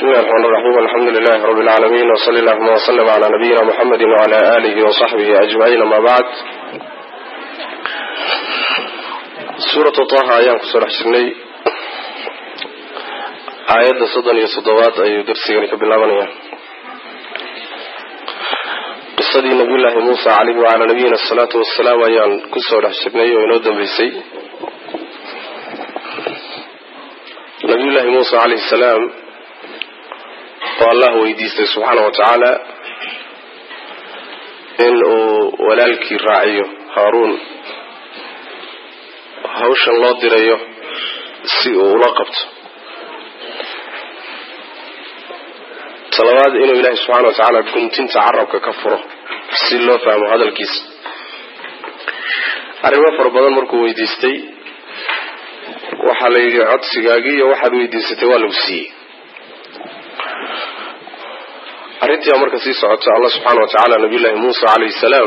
بسم الله الرحمن الرحيم الحمد لله رب العالمين وصلى الله وسلم على نبينا محمد وعلى آله وصحبه أجمعين ما بعد سورة طه أيام كسر حسني آيات صدن يصدوات أي درسينك بالله قصة نبي الله موسى عليه وعلى نبينا الصلاة والسلام أيام كسر حسني ونودم بيسي نبي الله موسى عليه السلام والله ويديسته سبحانه وتعالى إنه ولالك راعيه هارون هوشا الله ديريه سيئو لقبت صلوات إنه إله سبحانه وتعالى كنت تعربك كفره سي الله فهم هذا الكيس أريد فربضان مركو ويديستي وحالي عد سيقاقية وحد ويديستي والوسي arrintii marka sii socota Allah subhanahu wa ta'ala nabiyullaahi Muusa alayhi salaam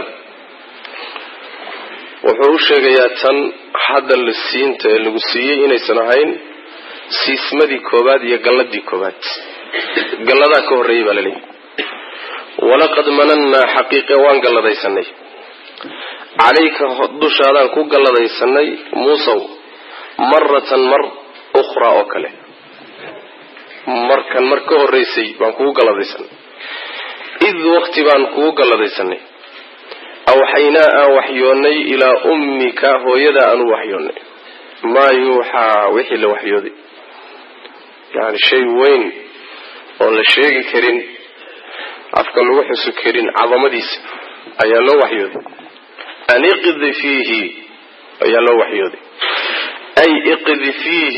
wuxuu sheegayaa tan hadda la siinta lagu siiyay inaysan ahayn siismadii koobaad iyo galladii koobaad gallada ka horeeyay baa leeyahay walaqad mananna haqiiqa waan galladaysanay alayka dushaadan ku galladaysanay Muusa maratan mar ukhra oo kale markan marka horeysay baan ku galladaysanay إذ وقت بان كوغا لديسني أوحينا وحيوني إلى أمك هو يدا أن وحيوني ما يوحى وحي لوحيودي يعني شيء وين ولا شيء كرين أفكار وحي سكرين عظمديس أي لو وحيودي أن اقذ فيه أي لو وحيودي أي اقذ فيه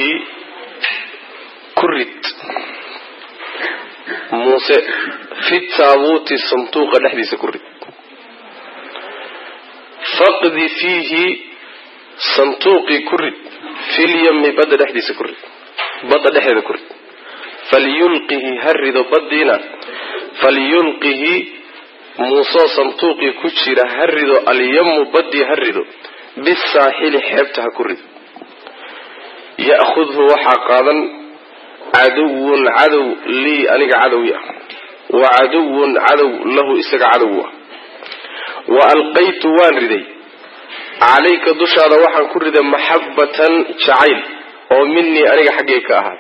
كرت موسى في التابوت الصندوق الحديث كرد فقد فيه صندوق كرد في اليم بدل الحديث كرد بدل الحديث كرد فليلقه هرد بدينا فليلقه موسى صندوق كشر هرد اليم بدي هرد بالساحل حبتها كرد يأخذه وحقادا عدو لي أنك عدوية وعدو عدو له إسك عدوه وألقيت وانردي عليك دشار وحن كرد محبة شعيل ومني أنك حقيقة أهل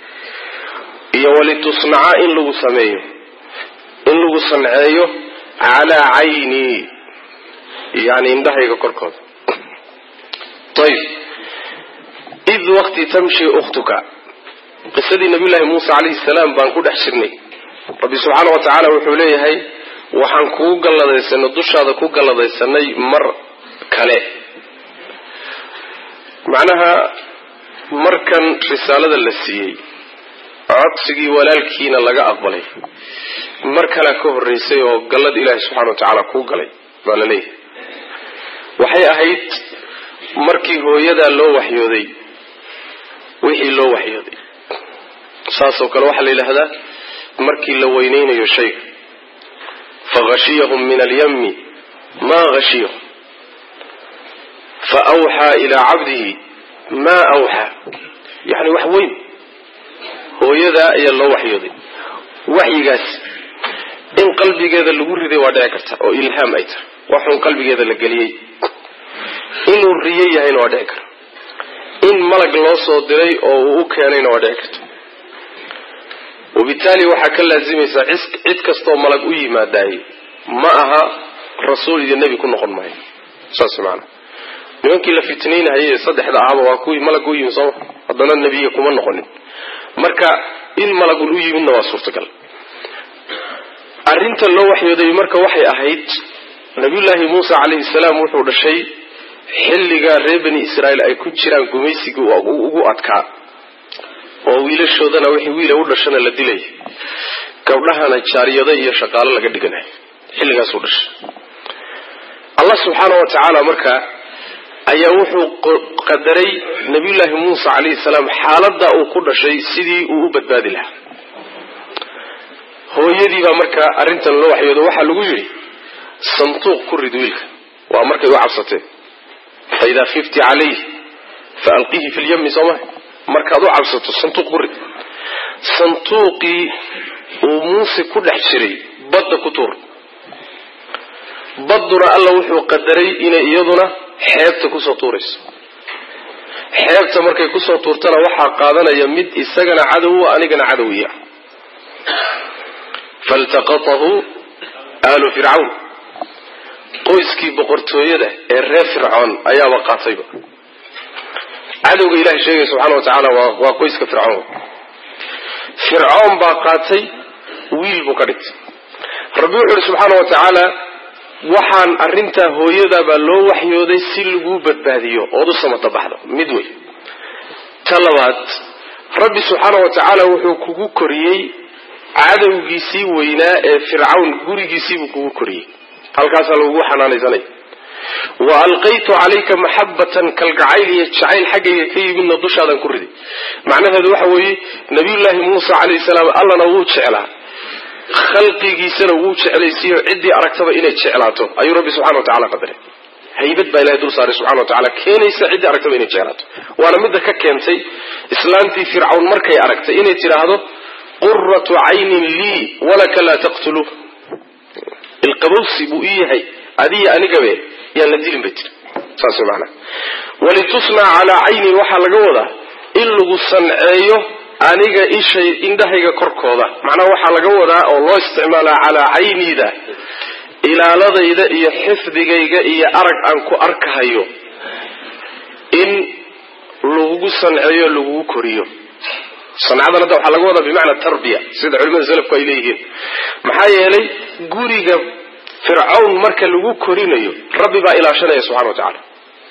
ولتصنع إن لغو سميه إن لغو صنعيه على عيني يعني إن دهيك كركض طيب إذ وقت تمشي أختك قصة نبي الله موسى عليه السلام بانكود أحسرني ربي سبحانه وتعالى وحوليه هاي وحن كوغا لديسان الدوش هذا كوغا لديسان مر كالي معناها مركن رسالة اللسيي عطسقي ولالكينا لغا أقبلي مركنا كوه الرئيسي وقلد إله سبحانه وتعالى كوغا لي بالا ليه وحي أهيت مركي هو يدا لو وحيودي وحي لو وحيودي ساسو كلا وحل إلى هذا مركي لوينين يشيء فغشيهم من اليم ما غشيهم فأوحى إلى عبده ما أوحى يعني وحوين هو يذا يلا وحيودي وحي قاس إن قلبي هذا اللي ورد وداكرت أو إلهام أيتر وحن قلبي هذا اللي قليي إن الرياء هين وداكر إن ملك الله صدري أو أكيانين وداكرت وبالتالي وحكى لازم يسعى عد كستو ملك أي ما داعي معها رسول النبي كنا قل معي ساس معنا يمكن لفتنين هي صدح الأعضاء وكوي ملك أي مصور أدنى النبي يكون نقول مركا إن ملك أي من واسورتك أرنت الله وحي يدي مركا وحي أهيت نبي الله موسى عليه السلام وحول الشيء حلقا ريبني إسرائيل أي كتشران كميسيك وأتكا oo wiilashoodana wixii wiil u dhashana la dilay gabdhahana jaariyada iyo shaqaale laga dhiganay xilligaas u dhashay Allah subhanahu wa ta'ala marka ayaa wuxuu qadaray nabiyullaahi Muusa alayhi salaam xaaladda uu ku dhashay sidii uu u badbaadi lahaa hooyadii baa marka arintan loo waxyoodo waxa lagu yiri santuuq ku rid wiilka waa markay u cabsatay fayda khifti alayhi faalqihi fil yam sama markaad u cabsato santuuq ku rid santuuqii uu muuse ku dhex jiray badda ku tuur. badduna alla wuxuu qadaray inay iyaduna xeebta kusoo tuurayso. xeebta markay kusoo tuurtana waxaa qaadanaya mid isagana cadowa anigana cadowiya. faltaqatahu aalu fircawn, qoyskii boqortooyada ee reer fircoon ayaaba qaatayba. cadowga ilahay sheegaya subxaana wa tacaala waa qoyska fircoon. fircoon baa qaatay, wiil buu ka dhigtay. rabbi wuxu uhi subxaana wa tacaala waxaan arrintaa hooyadaa baa loo waxyooday si laguu badbaadiyo ood u samata baxdo. mid wey. ta labaad, rabbi subxaana wa tacaala wuxuu kugu koriyey cadowgiisii weynaa ee fircawn gurigiisiibuu kugu koriyey. halkaasaa lagugu xanaanaysanaya. wa alqaytu calayka maxabatan, kalgacayl iyo jacayl xaggayga ka yimidna dushaadan ku riday. macnaheedu waxa weeye nabiyullaahi muuse calayhi salaam allana wuu jeclaa, khalqigiisana wuu jeclaysiiyo ciddii aragtaba inay jeclaato ayuu rabbi subxana wa tacala qadaray. haybad baa ilahay dul saaray subxana wa tacala, keenaysa ciddii aragtaba inay jeclaato. waana midda ka keentay islaantii fircawn markay aragtay inay tidhaahdo quratu caynin lii walaka laa taqtuluuh. ilqabowsi buu ii yahay adiya anigabe yaan la dilin bay tiri. saas maanaa walitusnaa calaa caynin waxaa laga wadaa in lagu sanceeyo aniga ishay indhahayga korkooda. macnaha waxaa laga wadaa oo loo isticmaalaa calaa cayniida ilaaladayda iyo xifdigayga iyo arag aan ku arkahayo in lagugu sanceeyo lagugu koriyo. sancadan hadda waxaa laga wadaa bimacnaa tarbiya, sida culimada salafku ay leeyihiin. maxaa yeelay guriga fircawn marka lagu korinayo rabbi baa ilaashanaya subxana wa tacaala.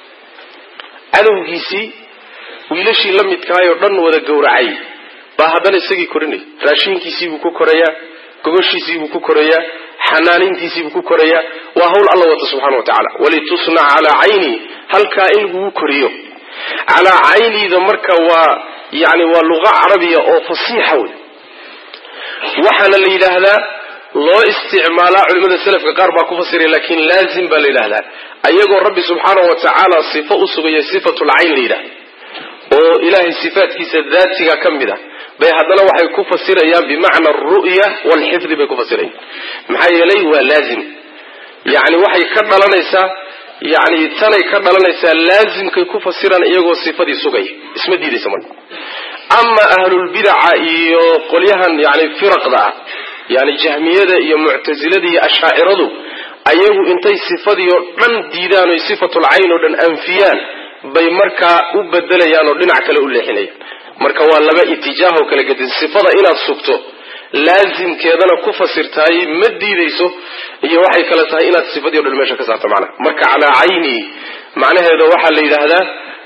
cadowgiisii wiilashii la midkaayoo dhan wada gowracay baa haddana isagii korinaya. raashinkiisiibuu ku korayaa, gogoshiisiibuu ku korayaa, xanaanintiisiibuu ku korayaa. waa hawl alla wata subxana wa tacaala. walitusna calaa cayni, halkaa in lagugu koriyo. calaa cayniida marka waa luqa carabiya oo fasiixa wey. waxaana la yidhaahdaa loo isticmaalaa, culimada salafka qaar baa ku fasiray, laakiin laazim baa la yidhaahdaa ayagoo rabbi subxaana wa tacaala sifo u sugaya sifatul cayn la yidhahda oo ilaahay sifaatkiisa daatiga ka mid a bay haddana waxay ku fasirayaan bimacna aru'ya waalxifdi bay ku fasirayaan. maxaa yeelay waa laazim, yani waxay ka dhalanaysaa tanay ka dhalanaysaa laazimkay ku fasiraan iyagoo sifadii sugaya, isma diidaysa marka. ama ahlulbidaca iyo qolyahan firaqda ah, jahmiyada iyo muctasilada iyo ashaaciradu, ayagu intay sifadii oo dhan diidaan oy sifatul cayn oo dhan anfiyaan bay markaa u bedelayaan oo dhinac kale u leexinayaan. marka waa laba itijaah oo kala gedin. sifada inaad sugto laazimkeedana ku fasirtaay ma diidayso, iyo waxay kale tahay inaad sifadii o dhan meesha ka saarto macnaha. marka calaa cayni macnaheeda waxaa la yidhaahdaa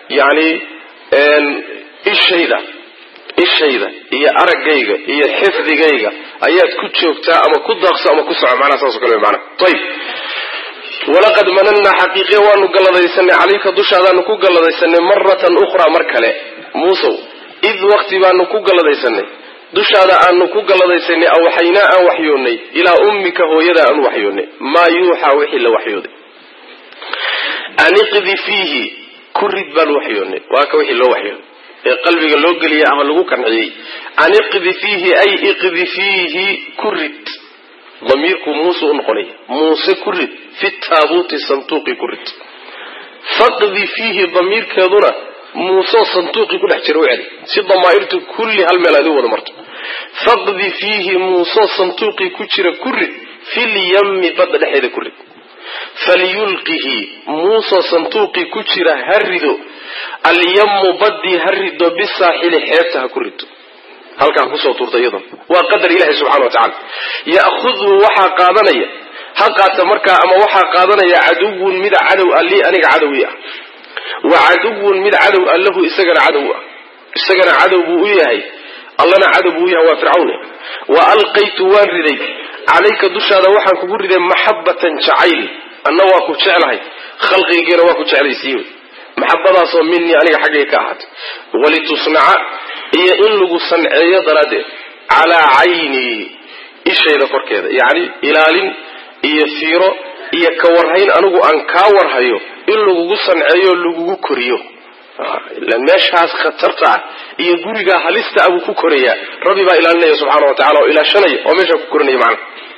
ishayda iyo araggayga iyo xifdigayga ayaad ku joogtaa ama ku daaqso ama ku soco, macnaha saas o kale macnaha. ayib, walaqad manannaa xaqiiqiya waanu galladaysanay calayka dushaadaanu ku galladaysanay maratan ukhraa mar kale muusow. id waqti baanu ku galladaysanay dushaada aanu ku galladaysanay awxaynaa aan waxyoonnay ilaa ummika hooyada aanu waxyoonnay maa yuuxaa wixii la waxyooday. aniqdi fiihi ku rid baanu waxyoonnay, waa ka wixii loo waxyooday ee qalbiga loo geliyay ama lagu kanciyey. aniqdi fiihi ay iqdi fiihi ku rid. damiirku muuse u noqonaya, muuse ku rid, fi taabuuti santuuqi ku rid. faqdi fiihi damiirkeeduna muuseo santuuqii ku dhex jira u celi, si damaa'irtu kulli hal meel aad u wada marto. faqdi fiihi muuseo santuuqii ku jira ku rid, filyammi badda dhexeeda ku rid. falyulqihi muuseo santuuqii ku jira ha rido, alyammu baddii ha rido, bisaaxili xeebta ha ku rido. halkaa kusoo tuurta iyadoo waa qadar ilaahi subxana wa tacala. ya'khudhu waxaa qaadanaya, ha qaata markaa ama waxaa qaadanaya caduwun mid cadow a lii aniga cadowi ah, wa caduwun mid cadow a lahu isagana cadow ah. isagana cadow buu u yahay, allana cadow buu u yahay, waa fircawne. wa alqaytu waan riday calayka dushaada waxaan kugu riday maxabatan jacayl, anna waa ku jeclahay, khalqigiina waa ku jeclaysiiye. maxabadaasoo minii aniga xaggayga ka ahaatay. walitusnaca iyo in lagu sanceeyo daraaddeed calaa caynii ishayda korkeeda, ilaalin iyo fiiro iyo ka warhayn anigu aan kaa warhayo in lagugu sanceeyo lagugu koriyo. لأن ماشاس خطرته يقولي هلست أبو كوكوريا ربي بقى إلى الله سبحانه وتعالى وإلى شنية وماشا كوكورني معنا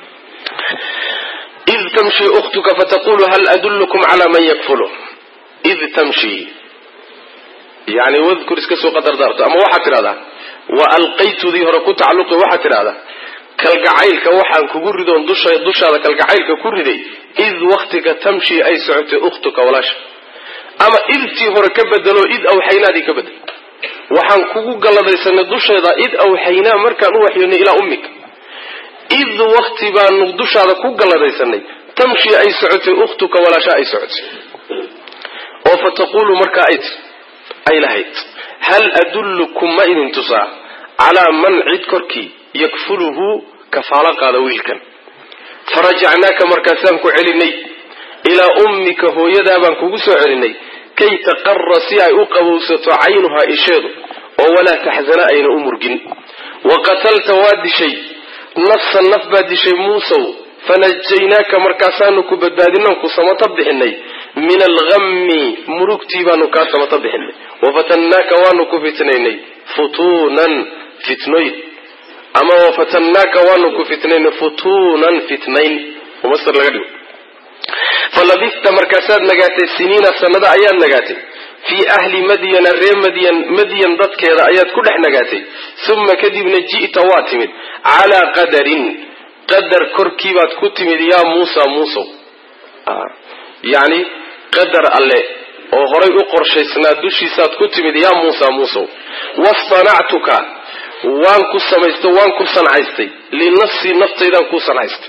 إذ تمشي أختك فتقول هل أدلكم على من يكفله إذ تمشي يعني واذكر اسكسو قدر دارت أما واحد هذا وألقيت ذي هركو تعلق واحد هذا كالقعيل كوحان كقردون دش هذا كالقعيل كقردي إذ وقتك تمشي أي سعت أختك ولاش أما إذ تهر كبدلو إذ أو حينا دي كبدل وحان كوكو قال ذي سنة دش هذا إذ أو حينا مركان وحيوني إلى أمك إذ وقت بان دش هذا كوكو قال ذي سنة تمشي أي سعت أختك ولاش أي سعت وفتقول مركا أي لهيت هل أدلكم ما إذن تصع على من عيد كركي يكفله كفالق هذا ويلكن فرجعناك مركزانك عليني إلى أمك هو يدابا كوسو عليني كي تقر سيعي أقوسة عينها إشاد ولا تحزن أين أمرجن وقتلت واد شيء نفس النفباد شيء موسى فنجيناك مركزانك بدادنك سمطبحني من الغم مركتي بانك سمطبحني وفتناك وانك فتنيني فتونا فتنين أما وفتناك وانك فتنين فتونا فتنين ومصر لغدو فلبثت مركزات نجاتي سنين سنة أيام نجاتي في أهل مدين الريم مدين ضد كذا آيات كلها نجاتي ثم كذب نجيء تواتمد على قدر كركيبات كتمد يا موسى يعني قدر الله وغري أقر شيء سناد دوشي ساد كتمد يا موسى واصطنعتك وانكو سميست وانكو صنعيستي لنفسي نفطي دانكو صنعيست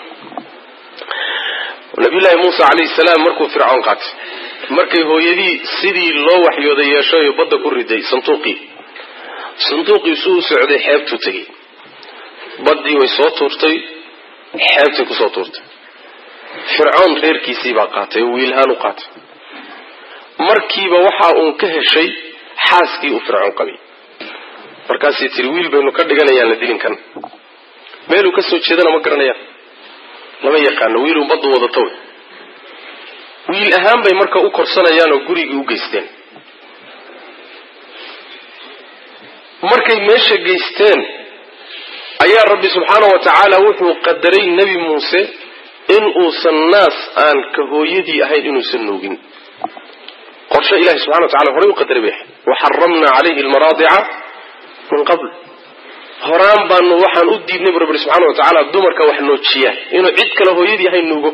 نبي الله موسى عليه السلام مركو فرعون قات مركي هو يدي سيدي الله وحيو ذي يشاي بدا كردي صندوقي سو سعودي حيبتو تجي بدي ويصوتورتي حيبتي كصوتورتي فرعون غير كيسي باقاتي ويلهانو قات مركي بوحا انكه شيء حاسكي وفرعون قبي markaas tirwiil baynu ka dhiganayaan dilin kan meelu ka soo jeedana ma garanaya lama yaqaan wiilun bad wada taw wiil ahaan bay marka u korsanayaan oo guriga u geysteen markay meesha geysteen ayaa rabbi subhanahu wa ta'ala wuxuu qadaray nabi Muuse in uu sannaas aan ka hooyadii ahayn inuu sannoogin qorshe ilaahi subhanahu wa ta'ala horay u qadaray wa harramna alayhi almaradi'a من قبل هرام بانو وحان أديب نبي رب سبحانه وتعالى دمرك وحنوتشيا إنه عد كله هيدي هاي النوجو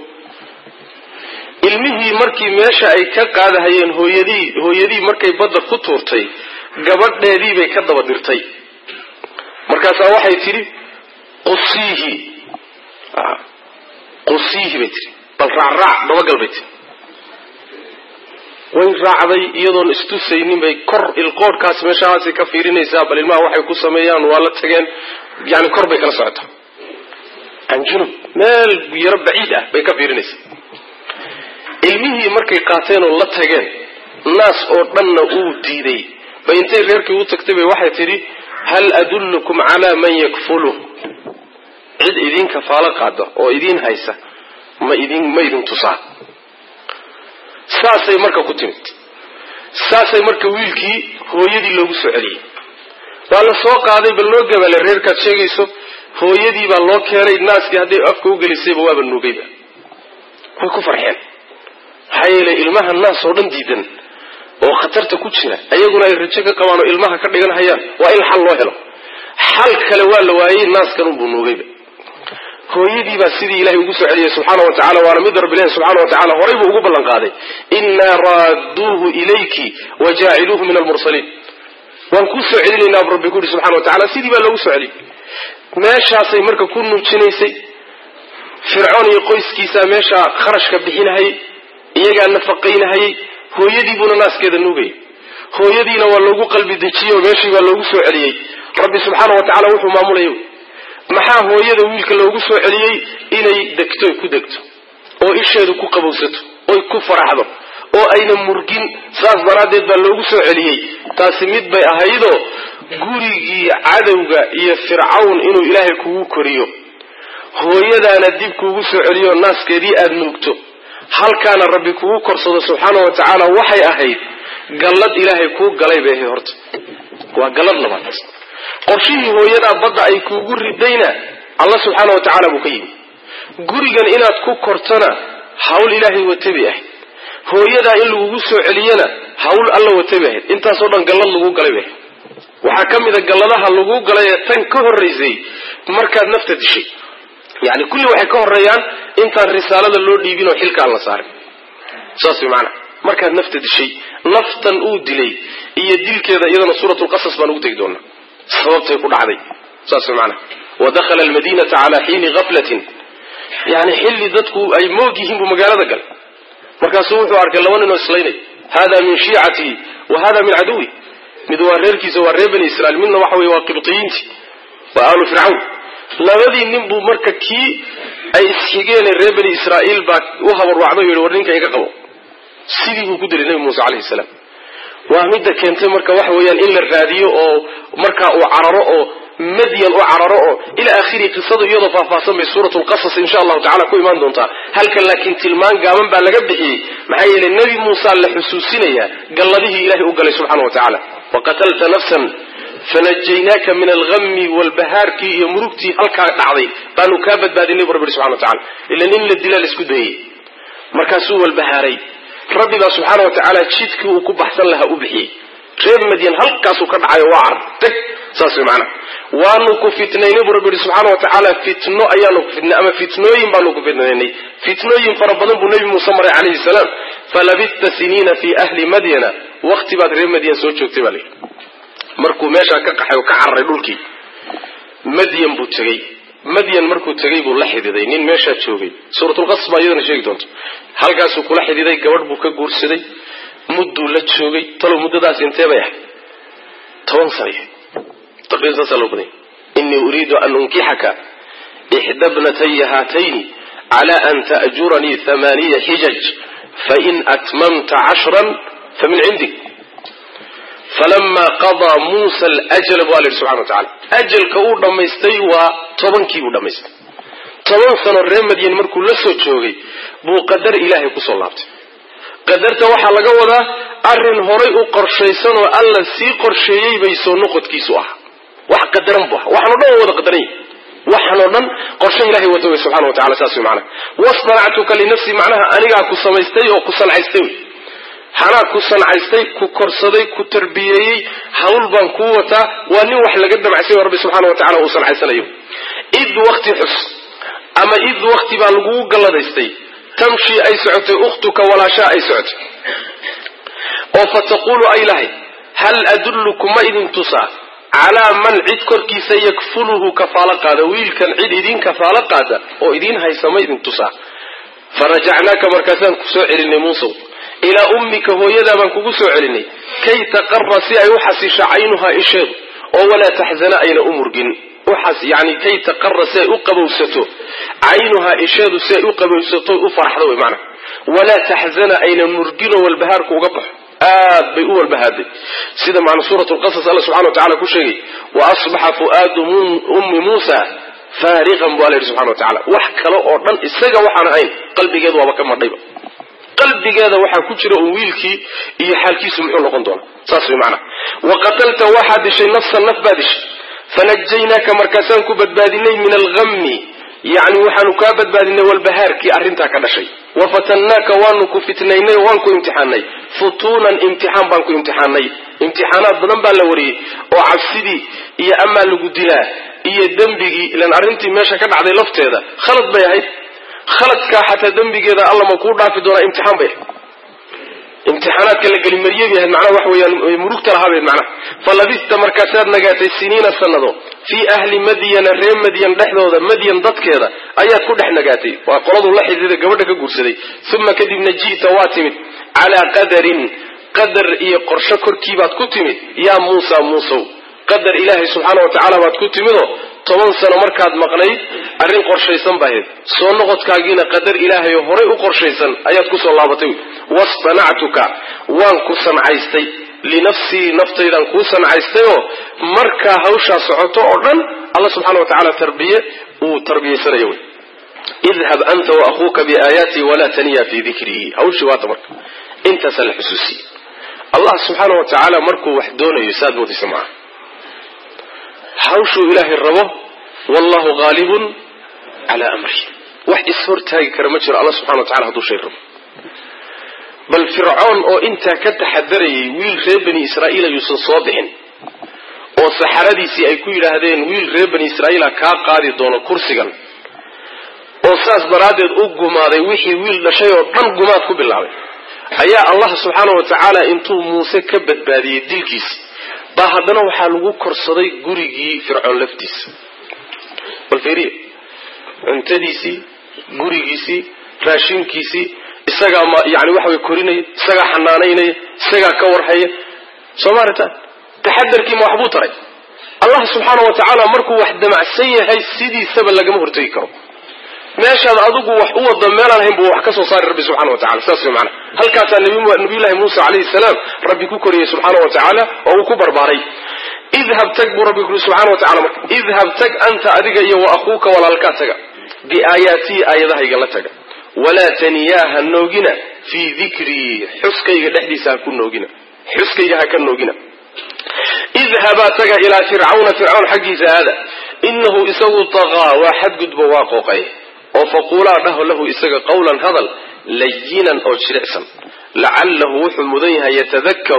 المهي مركي ماشى أي كقعد هين هيدي مركي بدر خطورتي جبر نادي بيكذا بدرتي مركز واحد يتري قصيه بيتري بل رع بوجل بيت وين راعي يدون استوسينين بكر القور كاس مشاعسي كفيرين يساب الماء وحي كسميان ولا تجين يعني كر بيكلا ساعتها أنجنو مال يرب بعيدة بكفيرين يس المهي مركي قاتين ولا تجين الناس أردنا أودي ذي بينتي غيرك وتكتبي واحد تري هل أدلكم على من يكفله عد إذين كفالة قادة أو إذين هيسة ما إذين تصاع saasay marka ku timid saasay marka wiilkii hooyadii loogu soo celiyay waa la soo qaaday bal loo gabalay reerka sheegayso hooyadii baa loo keenay naaskii haday afka u galisayba waaba nuugayba way ku farxeen hayla ilmaha naas oo dhan diidan oo khatarta ku jira ayaguna ay rajo ka qabaan oo ilmaha ka dhigan hayaan waa in xal loo helo xal kale waa la waayay naaskan uu nuugayba hooyadii baa sidii ilaahay ugu soo celiyay subhanahu wa ta'ala wa ramid rabbillahi subhanahu wa ta'ala horaybu ugu ballan qaaday inna radduhu ilayki wa ja'iluhu min al-mursalin waan ku soo celinayna rabbigu subhanahu wa ta'ala sidii baa lagu soo celiyay meeshaasay marka ku nuujinaysay fircoon iyo qoyskiisa meesha kharashka bixinahay iyaga nafaqaynahay hooyadii buna naaskeeda nuugay hooyadiina waa lagu qalbi dejiyo meeshii baa lagu soo celiyay rabbi subhanahu wa ta'ala wuxuu maamulay maxaa hooyada wiilka loogu soo celiyay inay degto ku degto oo isheedu ku qabowsato oo ku faraxdo oo ayna murgin saas daraadeed baa loogu soo celiyay taasi mid bay ahaydo gurigii cadawga iyo fircawn inuu ilaahay kugu koriyo hooyadaana dib kugu soo celiyo naaskeedii aad nuugto halkaana rabbi kugu korsado subhanahu wa ta'ala waxay ahayd gallad ilaahay kuu galay bay ahay horta waa gallad labaad qorshihii hooyadaa badda ay kuugu ridayna Allah subxaanahu wa tacaala buu ka yimi gurigan inaad ku kortana hawl ilaahay watabi ah hooyadaa in lagugu soo celiyana hawl alla watabi ah intaasoo dhan gallad lagu galay bay waxaa ka mid a galladaha lagu galay ee tan ka horraysay markaad nafta dishay yani kulli waxay ka horreeyaan intaan risaalada loo dhiibin oo xilka aan la saarin saas way macana markaad nafta dishay naftan uu dilay iyo dilkeeda iyadana suuratul qasas baan ugu tegi doonaa sababtay ku dhacday saas way macana ودخل المدينة على حين غفلة يعني حل dadku ay moog yihiin buu magaalada gal markaasuu wuxuu arkay laba nin oo islaynay hada min shi'ati wa hada min aduwi mid waa reerkiisa waa reer bani israa'iil midna waxa weeye waa qibtiyiinti waa ahlu fircawn labadii nin buu marka kii ay isxigeen reer bani israa'iil baa u habarwacday oo yiri war ninka iga qabo sidii uu ku diray nabi Muuse alayhi salaam waa mid keentay marka waxa weeyaan in la raadiyo oo marka uu cararo oo مدين وعرراء إلى آخر قصة يضاف فاصل بسورة القصص إن شاء الله تعالى كل من دونتا هل كان لكن تلمان قامن بالجبه معي للنبي موسى لحسوسينيا قال له إلهي أقل سبحانه وتعالى وقتلت نفسا فنجيناك من الغم والبهار كي يمركتي هل كان عظيم بانو كابت بعد النبي رب سبحانه وتعالى إلا نين للدلال اسكده مركزو والبهاري ربي سبحانه وتعالى تشيتك وكب أحسن لها أبحي غير مدين هل كاسو كبعي وعر ساسي معنا وانو كفتنين بربي سبحانه وتعالى فتنو ايانو كفتنا اما فتنوين بانو كفتنين فتنوين فربنا بنبي مصمر عليه السلام فلبثت سنين في اهل مدينة وقت بعد غير مدينة سوچ اكتب عليه مركو ماشا كقحي وكعر دولكي مدين بو تغي مدين مركو تغي بو لحديدي نين ماشا تشوغي سورة القصص با يدنا شيء دونت هل كاسو كو لحديدي غبر بو كغورسدي مدو لا تشوغي تلو مدداس انتي با 10 سنه تقريبا سألوبني إني أريد أن أنكحك إحدى ابنتي هاتين على أن تأجرني 8 حجج فإن أتممت 10 فمن عندي فلما قضى موسى الأجل بالله سبحانه وتعالى أجل كور لما يستوى طبعا كيبو لما يستوى طبعا سنة الرمد ينمركو لسو تشوغي بو قدر إلهي قصة الله قدرت waxa laga wadaa arin horay u qorshaysan oo alla si qorsheeyay bay soo noqodkiisu ah wax qadaran buu waxaan oo wada qadaray waxaan oo dhan qorshe ilaahay wato subhanahu wa ta'ala saasi macna wasna'atuka li nafsi macnaha aniga ku samaystay oo ku sanaystay hana ku sanaystay ku korsaday ku tarbiyay hawl baan ku wata waa nin wax laga damacay rabbi subhanahu wa ta'ala uu sanaysanayo id waqti xus ama id waqti baa lagu galadaystay تمشي أي سعت أختك ولا شاء أي سعت فتقول أي لهي هل أدلكم ما إذن تصع على من عد كركي سيكفله كفالة قادة ويل كان عد إذن كفالة قادة وإذن هاي سما إذن تصع فرجعناك مركزان كسوعرني موسو إلى أمك هو يدا من كسوعرني كي تقر سيء يحسش عينها إشير ولا تحزن أين أمرجن وحس يعني كي تقر سيء قبوسته عينها إشاد سيء قبوسته أفرح ذوي معنا ولا تحزن أين مرجن والبهار كوقبح بيقول البهار سيدا معنا سورة القصص الله سبحانه وتعالى كل شيء وأصبح فؤاد أم موسى فارغا بالله سبحانه وتعالى وحكى له أردن السجا وحنا عين قلبي جاد وبكم مرضيبا قلبي جاد وحنا كتير ويلكي يحالكي سمحوا له قندون صاصي معنا وقتلت واحد شيء نفس النف بادش فنجيناك مركزان كبدباديني من الغم يعني وحنو كبدباديني والبهار كي أرنتا كذا شيء وفتناك وانكو فتنيني وانكو امتحاني فتونا امتحان بانكو امتحاني امتحانات بنبا لوري وعبسدي إيا أما لقدلا إيا دنبغي لأن أرنتي ماشا كان عدي لفت هذا خلط بيهي خلط كاحة دنبغي هذا الله مكور في دون امتحان بيه امتحانات كلا قال مريم يعني معناه وحوي مروك ترى هذا معناه فلبثت مركزات نجات السنين السنة في أهل مدين الريم مدين لحظة مدين ضد كذا أيات كل إحنا جاتي وقرضوا الله إذا جودك جورسدي ثم كذب نجيت واتمت على قدر إيه قرشكر كيبات كتمت يا موسى قدر إلهي سبحانه وتعالى بات كتمته طبعا سنة مركز مقنعي أرين قرشيسان باهي سوى نغط كاقين قدر إلهي هوري قرشيسان آيات كسو الله بطيو واصطنعتك وان كسان عايستي لنفسي نفتي لان كسان عايستيو مركا هوشا سعوتو أردن الله سبحانه وتعالى تربية سنيوي اذهب أنت وأخوك بآياتي ولا تنيا في ذكره هوشي واتمرك انت سالحسوسي الله سبحانه وتعالى مركو وحدونه يساد موتي سمعه حوشوا إله الربه والله غالب على أمره واحد يسهر تاقي كرمجر الله سبحانه وتعالى هدو شيء الرب بل فرعون أو انت كتحذري ويل غير بني إسرائيل يسن صابحين oo saxaradiisi ay ku yiraahdeen wiil reer bani Israa'iil ka qaadi doono kursigan oo saas daraadeed u gumaaday wixii wiil dhashay oo dhan gumaad ku bilaabay ayaa Allah subhanahu wa ta'ala intuu Muuse ka badbaadiyay dilkiis ba hadana waxa lagu korsaday gurigii Fircoon laftiisa bal fiiriye intadiisi gurigiisi raashinkiisi isaga ma yaani waxa way korinay isaga xanaanaynay isaga ka warhaya Soomaaliya تحذركي ما حبو تري الله سبحانه وتعالى مركو وحده مع سيهي سيدي سبب لقمه هرتي كرو ماشي هذا أدوك وحقوة ضمينا لهم بوحكسه صار ربي سبحانه وتعالى ساسي معنا هل كانت النبي الله موسى عليه السلام ربي كوكري سبحانه وتعالى أو كبر باري اذهب تك ربي سبحانه وتعالى اذهب تك أنت أدق وأخوك ولا الكاتك بآياتي آياتها يقلتك ولا تنياها النوجنة في ذكري حسكي لحدي ساكون نوجنة حسكي هكا النوجنة اذهبا تجا إلى فرعون حقيس هذا إنه إسوا طغى واحد قد بواقعه وفقولا له إسوا قولا هذا لينا أو شرعسا لعله وحو المذيها يتذكر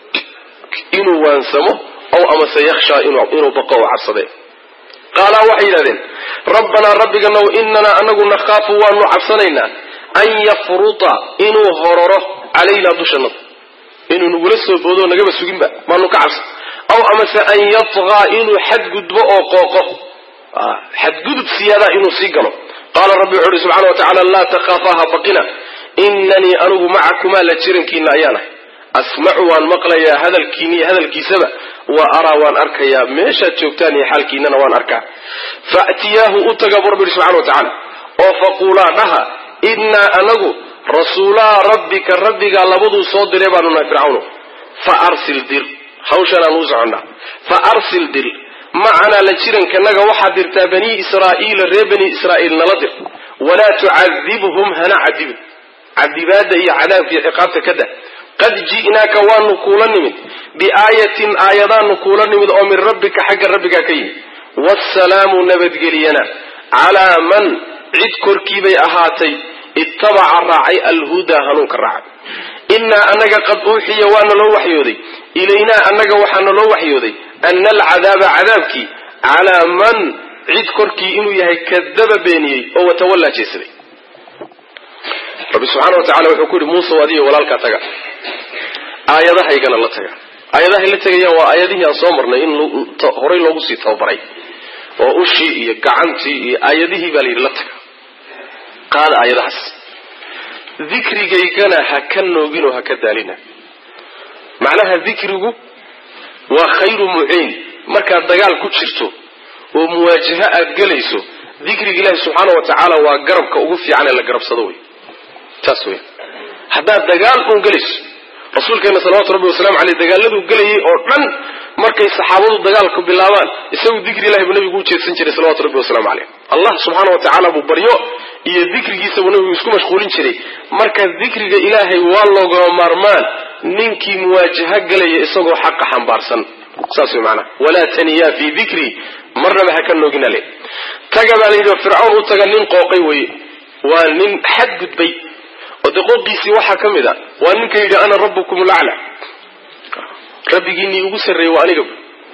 إنه وانسمه أو أما سيخشى إنه بقوا عصده قال وحيد ذن ربنا ربك أنه إننا أنه نخاف وأنه عصنينا أن يفرط إنه هرره علينا دشنط إنه نقولسه بودو نجيب السجين بقى ما إنه كعبس أو أمس أن يطغى إنه حد قد بقى قوقه حد قد بسيادة إنه سيقنه قال ربي عري سبحانه وتعالى لا تخافاها بقنا إنني أنه معكما لتشرن كينا أيانا أسمع وأن مقليا هذا الكيني هذا الكيسبة وأرى وأن أركيا ميشا تشوكتاني حال كيننا وأن أركا فأتياه أتقى ربي سبحانه وتعالى وفقولا لها إنا أنه رسولا ربك لبضوا صوت دريباننا فرعون فأرسل در حوشنا نوزعنا فأرسل در معنا لجيرن كنغا waxaa dirtaa bani Israa'iil reer bani Israa'iil naladir wala tu'adhibhum hana adib adibada iyo cadaab iyo ciqaabta kada qad ji'naka wa nukulanimid bi ayatin ayadan nukulanimid oo min rabbika xagga rabbiga kay wassalamu nabadgeliyana ala man cid korkiibay ahaatay ittaba'a ra'i alhuda hanunka ra'a inna annaga qad uhiya wa naloo waxyooday ilayna annaga waxa naloo waxyooday أن العذاب عذابك على من عيد كركي إنه يهي كذب بيني أو تولى جسري رب سبحانه وتعالى وحكور موسى وذيه ولا الكاتقة آياده يقال الله تقى آياده اللي تقى وآياده يصامرنا إن هوري لغسي توبري وأشي يقعنتي آياده بالي الله تقى قال آياده حس ذكري جيكنا هكنو بينو هكذالنا معناها ذكره وخير معين marka dagaal ku jirto oo muwaajaha aad galayso dhikriga Ilaahay subhanahu wa ta'ala waa garabka ugu fiican ee la garabsado way taas way hada dagaal uu galayso rasuulkeena sallallahu alayhi wa sallam dagaaladu galayay oo dhan markay saxaabadu dagaalku bilaabaan isagu dhikri Ilaahay nabigu u jeedsan jiray sallallahu alayhi wa sallam Allah subhanahu wa ta'ala buu baryo iyo dhikrigiisa uu nabigu isku mashquulin jiray marka dhikriga Ilaahay waa looga maarmaan ninkii muwaajaha galay isagoo xaq xambaarsan saasoo macna wala taniya fi dhikri marna ha ka noogina le tagabalido fir'aun u taga nin qooqay way waa nin xad gudbay oo daqooqiisi waxa kamida waa ninka yiri ana rabbukum al'ala rabbigini ugu sareeyo waa aniga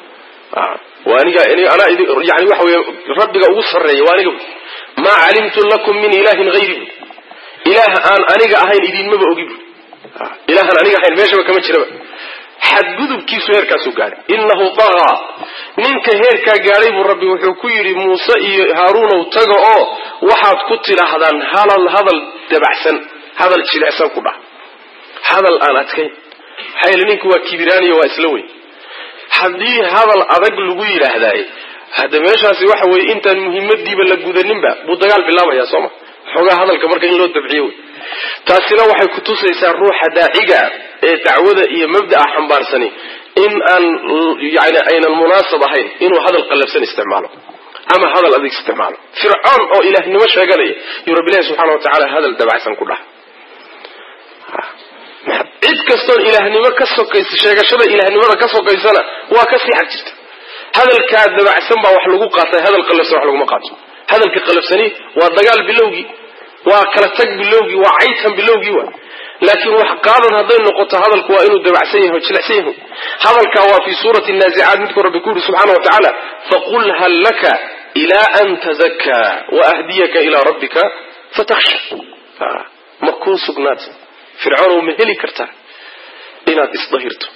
ana yani waxa weey rabbiga ugu sareeyo waa aniga ma alimtu lakum min ilahin ghayri ilaha aan aniga ahayn idin ma ogib ilahan aniga ahayn meesha kama jiraba حد جذب كيسو هيركا سوغاري إنه طغى نينك هيركا قاريب ربي وحكو يري موسى هارون وطغى وحاد كتل هذا الدبعسن هذا الشلعسن كبه هذا الآن أتكين حيال نينك هو كبيراني وإسلوي حدي هذا الأرق لغوي لهذا هذا ماشا سيوحوي انت المهمة دي بلقود النمبا بودغال بالله يا صومة حوغا هذا الكمر كان لو تبعيوي taasina waxay ku tusaysaa ruuxa daaciga ee dacwada iyo mabda'a xambaarsanay in aan yaani ayna munaasab ahayn inuu hadal qalabsan isticmaalo ama hadal adig isticmaalo fir'aun oo ilaahnimo sheeganay iyo rabbi subhanahu wa ta'ala hadal dabacsan ku dhax cid kastoo ilaahnimo ka sokaysa sheegashada ilaahnimada ka sokaysana waa ka sii xag jirta hadalka dabacsan baa wax lagu qaatay hadal qalafsan wax lagu ma qaato hadalka qalafsani waa dagaal bilowgi waa kala tag bilowgi waa caytan bilowgi waa laakiin wax qaadan haday noqoto hadalku waa inuu dabacsan yahay jilacsan yahay hadalka waa fi suurati an-nazi'at midku rabbi ku subhanahu wa ta'ala faqul hal laka ila an tazakka wa ahdiyaka ila rabbika fatakhsha ma kun sugnat fir'aun ma heli karta inaad isdahirto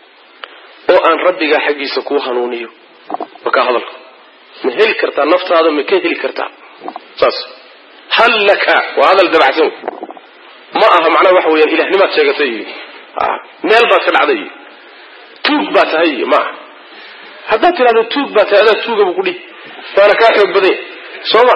oo aan rabbiga xaqiisa ku hanuuniyo waka hadalku ma heli karta naftaada ma ka heli karta saas hal laka wa hadal dabacsan ma aha macna waxa weeyaan ilaahnimaad sheegatay meel baad ka dhacday tuug baad tahay ma haddaad tiraahdo tuug baad tahay adaa tuugaba ku dhihi waana kaa xoog badan sooma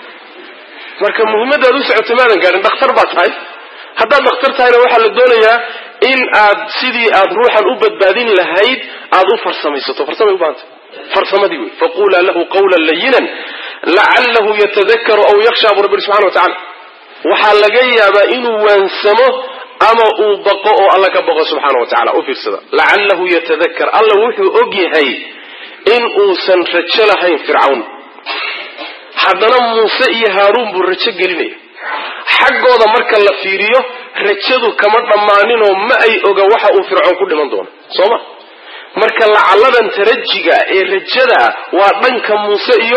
marka muhiimadaad u socoto maadan gaarin dhakhtar baad tahay haddaad dhakhtar tahayna waxaa la doonayaa in aad sidii aad ruuxan u badbaadin lahayd aad u farsamaysato farsamay u baahanta farsamadii wey faqula lahu qawlan layinan lacallahu yatadakkaru aw yakhsha abu rabbi subxana wa tacala waxaa laga yaabaa inuu waansamo ama uu baqo oo alla ka baqo subxaana wa tacala u fiirsada lacallahu yatadakkar alla wuxuu og yahay in uusan rajo lahayn fircawn haddana muuse iyo haaruun buu rajo gelinaya xaggooda marka la fiiriyo rajadu kama dhammaaninoo ma ay oga waxa uu fircoon ku dhiman doono sooma marka lacalladan tarajiga ee rajada waa dhanka muuse iyo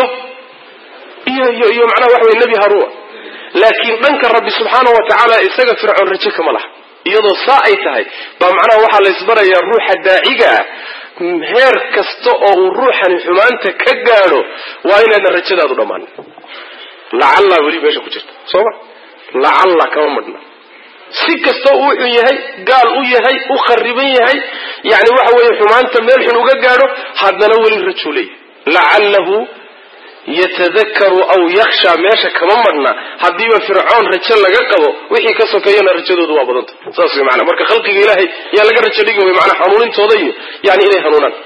macnaha waxa weye nebi haaruun laakiin dhanka rabbi subxaanahu wa tacaala isaga fircoon rajo kama laha iyadoo saa ay tahay baa macnaha waxaa la isbarayaa ruuxa daaciga heer kasta oo uu ruuxani xumaanta ka gaadho waa inayna rajadaadu dhammaanin lacalla weli meesha ku jirta sooma lacalla kama madhna si kasta uu xun yahay gaal u yahay u khariban yahay yani waxa weeye xumaanta meel xun uga gaadho haddana weli rajo leeyahay lacallahu yatadakkaru aw yakhsha meesha kama madhna haddiiba fircoon rajo laga qabo wixii ka sokeeyana rajadoodu waa badanta saas way macnaa marka khalqiga ilaahay yaa laga rajo dhigi way macnaa hanuunintooda iyo yani inay hanuunaan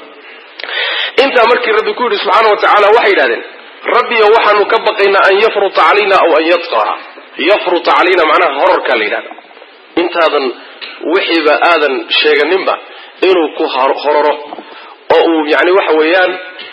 intaa markii rabbi ku yidhi subxaana wa tacaala waxay yidhahdeen rabbiyo waxaanu ka baqaynaa an yafruta calayna aw an yatqaa yafruta calayna macnaha hororkaa la yidhahda intaadan wixiiba aadan sheeganinba inuu ku hororo oo uu yani waxa weeyaan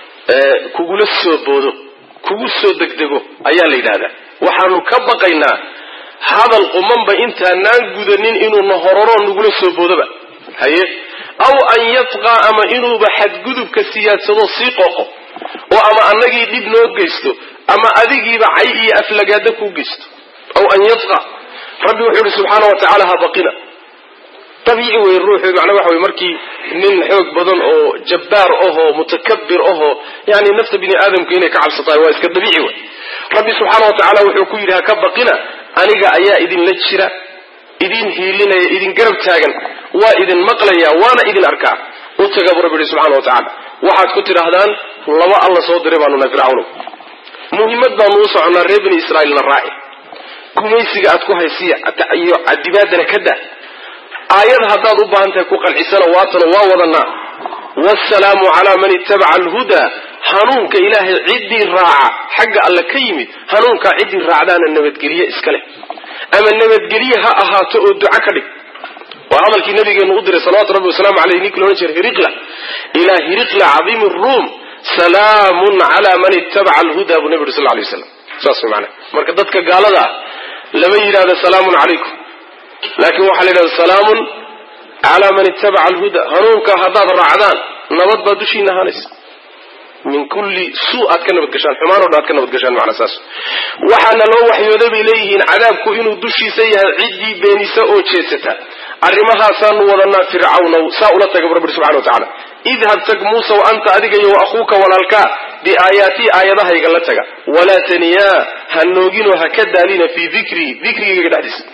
kugula soo boodo kugu soo degdego ayaa la yidhahdaa waxaanu ka baqaynaa hadal qumanba intaanaan gudanin inuuna hororo nagula soo boodoba haye aw an yatqaa ama inuuba xadgudubka siyaadsado sii qooqo oo ama annagii dhib noo geysto ama adigiiba cay iyo aflagaada kuu geysto aw an yatqa rabbi wuxuu yihi subxaana wa tacaala ha baqina dabiici wey ruuxu macnaa waxa wey markii nin xoog badan oo jabbaar ahoo mutakabbir ahoo yani nafta bini aadamka inay ka cabsatahay waa iska dabiici wey rabbi subxaana wa tacaala wuxuu ku yidhi ha ka baqina aniga ayaa idinla jira idin hiilinaya idin garab taagan waa idin maqlaya waana idin arkaa u taga buu rabbi yihi subxana wa tacaala waxaad ku tidhaahdaan laba alla soo diray baanu nahay fircawno muhiimad baanu u soconnaa reer bani israa'iilna raaci gumaysiga aad ku haysiya iyo cadibaadana ka daa aayad haddaad u baahan tahay ku qancisana waatana waa wadanaa wassalaamu calaa man ittabaca alhudaa hanuunka ilaahay ciddii raaca xagga alle ka yimid hanuunkaa ciddii raacdaana nabadgelye iska leh ama nabadgelye ha ahaato oo duco ka dhig waa hadalkii nabigeenu u diray salawatu rabbi wasalaamu aleyh ninkii loodhan jiray hiriqla ilaa hiriqla cadiimi ruum salaamun calaa man ittabaca alhudaa buu nabi yuri sal lay waslam saas way macnaa marka dadka gaalada ah lama yidhahdo salaamun calaykum laakiin waxaa la yidhahda salaamun calaa man ittabaca alhuda hanuunka haddaad raacdaan nabad baa dushiina ahaanaysa min kulli suu aad ka nabadgashaan xumaan o dhan aad ka nabadgashaan macnaa saas waxaana loo waxyooday bay leeyihiin cadaabku inuu dushiisa yahay ciddii beenisa oo jeesata arrimahaasaanu wadanaa fircawnow saa ula taga rabbi subxana wa tacaala idhab tag muusaw anta adiga iyo wa akhuuka walaalkaa biaayaatii aayadahayga la taga walaa taniyaa ha nooginoo ha ka daalina fii dikrigayga dhexdiisa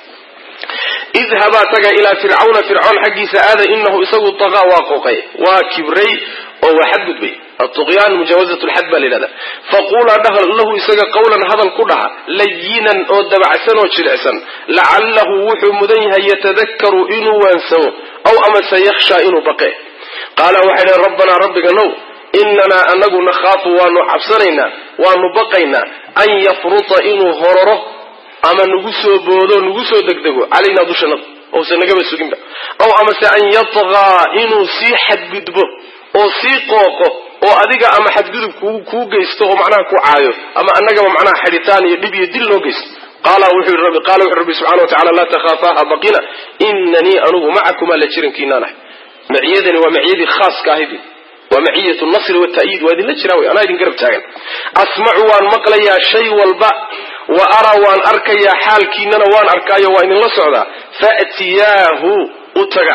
idhabaa taga ilaa fircawna fircoon xaggiisa aada inahu isagu tagaa waa qooqay waa kibray oo waa xadgudbay الطغيان مجاوزة الحد بالإلادة فقولا دهل له إساق قولا هذا القدع لينا أو دبعسا وشلعسا لعله وحو مديها يتذكر إنو وانسو أو أما سيخشى إنو بقي قال وحد ربنا ربك نو إننا أنه نخاف وأنو حبسرنا وأنو بقينا أن يفرط إنو هرره أما نقصو بودو نقصو دقدقو علينا دوشنا أو سنجب سجنبا أو أما سأن يطغى إنه سي حد قدبه أو سي قوقه أو أديك أما حد قدب كو جيسته ومعناه كو عايو أما أنك معناه حديثان يبي يدل نوجس قال وحي الرب سبحانه وتعالى لا تخافاها بقينا إنني أنوب معكما لجرن كينانا معيدني ومعيدي خاص كاهدي ومعية النصر والتأييد وهذه الشراوي أنا إذن قرب تاعين أسمع وان مقليا شيء والباء وأرى وان أركيا حال كيننا وان أركايا وإن الله سعدا فأتياه أتغى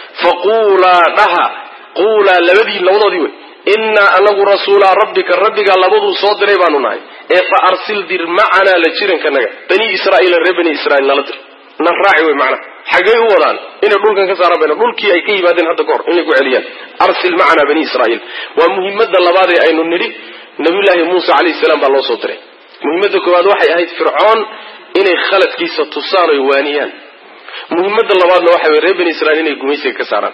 فقولا لها قولا لبدي اللوضة ديوي إنا أنه رسول ربك لبضو صدري بانوناي فأرسل دير معنا لجيرن كنغا بني إسرائيل بني إسرائيل نلدر نراعي معنا حقي ودان إن دول كان كسار بين دول كي أي كي بعدين هذا قر إني قعليان أرسل معنا بني إسرائيل ومهمة اللبادة أي نري نبي الله موسى عليه السلام بالله صدره مهمة كواد واحد هيد فرعون إن خلت كيس تصار يوانيان مهمة اللبادة واحد من بني إسرائيل إني قميص كساران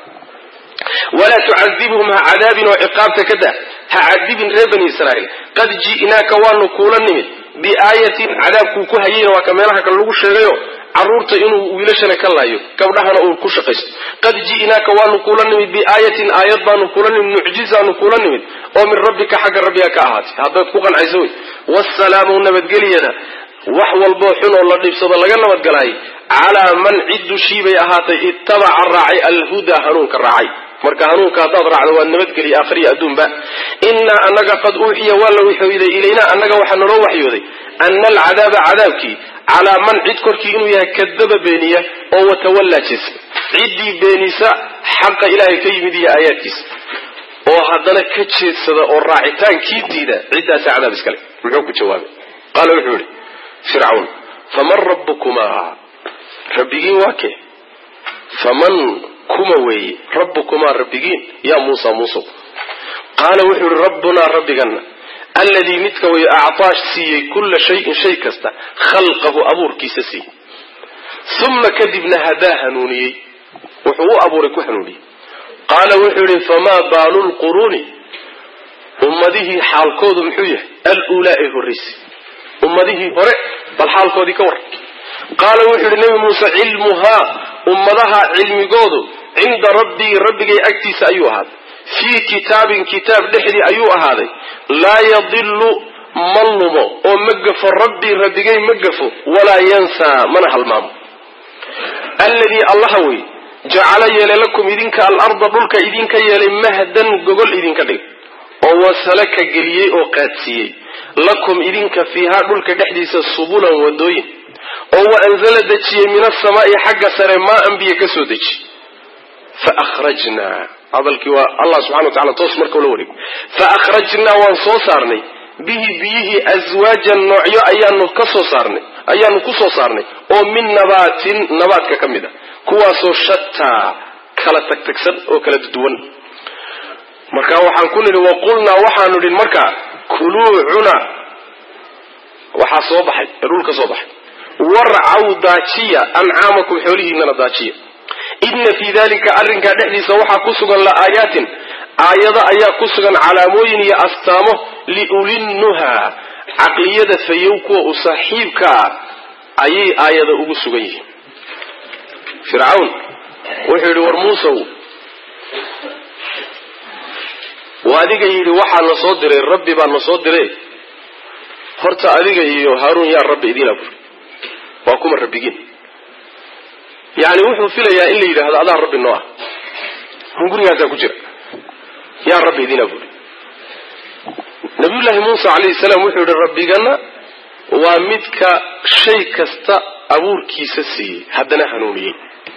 ولا تعذبهم عذاب وعقاب كذا هعذب بني إسرائيل قد جئناك ونقولا نمت بآية عذاب كوكوهيين وكمالها كاللغو الشيغيو عرورت إنه ويلشنا كاللايو كودها نقول كشقس قد جئناك ونقولا نمت بآية آيات نقولا نمت معجزة نقولا نمت ومن ربك حق ربك أهات هذا كوكا عزوي والسلام النبت قلينا وحو البوحون والله نفسد لغا نبت قلاي على من عد شيبي أهاتي اتبع الراعي الهدى هنوك الراعي marka hanuunka hadaad raacdo waa nabadgeli aakhiriya adduunba inna annaga qad uuxiya wala wixii ilayna annaga waxa noo waxyooday anna al'adaaba cadaabki ala man cid korkii inuu yahay kadaba beeniya oo watawalla jis cidii beenisa xaqa ilaahay ka yimid iyo aayaadkiisa oo hadana ka jeedsada oo raacitaankii diida cidaas cadaab iskale wuxuu ku jawaabay qala wuxuu yiri fir'aun faman rabbukuma rabbigi wake faman كما وي ربكما ربكين يا موسى قال وحر ربنا ربنا الذي متك وأعطاش سي كل شيء كستا خلقه أبور كيسسي ثم كذبنا هداها نوني وحو أبورك وحنوني قال وحر فما بال القرون أمده حال كود محوية الأولى الرئيس أمده هرئ بل حال كود كور قال وحر نبي موسى علمها أمدها علم قودو عند ربي أكتس أيها في كتاب لحري أيها هذا لا يضل مظلم ومقف ربي مقف ولا ينسى منح المام الذي اللهوي جعل لكم إذنك الأرض بلك إذنك يلي مهدا قبل إذنك لي ووسلك قليي وقاتسي لكم إذنك فيها بلك تحديث الصبولا والدوين وأنزل دجي من السماء حق سر ما أنبيا كسودج فأخرجنا هذا الكوا الله سبحانه وتعالى تصمر كولوري فأخرجنا وانصوصارني به أزواجا نوعيا أيان كسو صارني ومن نبات ككمدة كواسو شتى كلا تكسد وكلا تدون مركا وحان كل وقلنا وحان للمركا كلوا عنا وحا صوبحي رولك صوبحي ورعوا داتشية أنعامكم حوله من الداتشية إن في ذلك أرنك نحدي سوحا كسغا لآيات آيات كسغا على موين يأستامه لأولنها عقلية فيوك وصحيبك أي آيات أغسغيه فرعون وحيد ورموسه وهذه يلي وحا نصدر الرب بان نصدر هرتا هذه هارون يا الرب إذين أبو وأكون الربيين يعني وحنا فيلا يا إلي هذا الرب النوع نقول يا ذا كجر يا رب يدينا أقول نبي الله موسى عليه السلام وحنا الرب جنا ومتك شيء كستا أبور كيسسي هدنا هنوني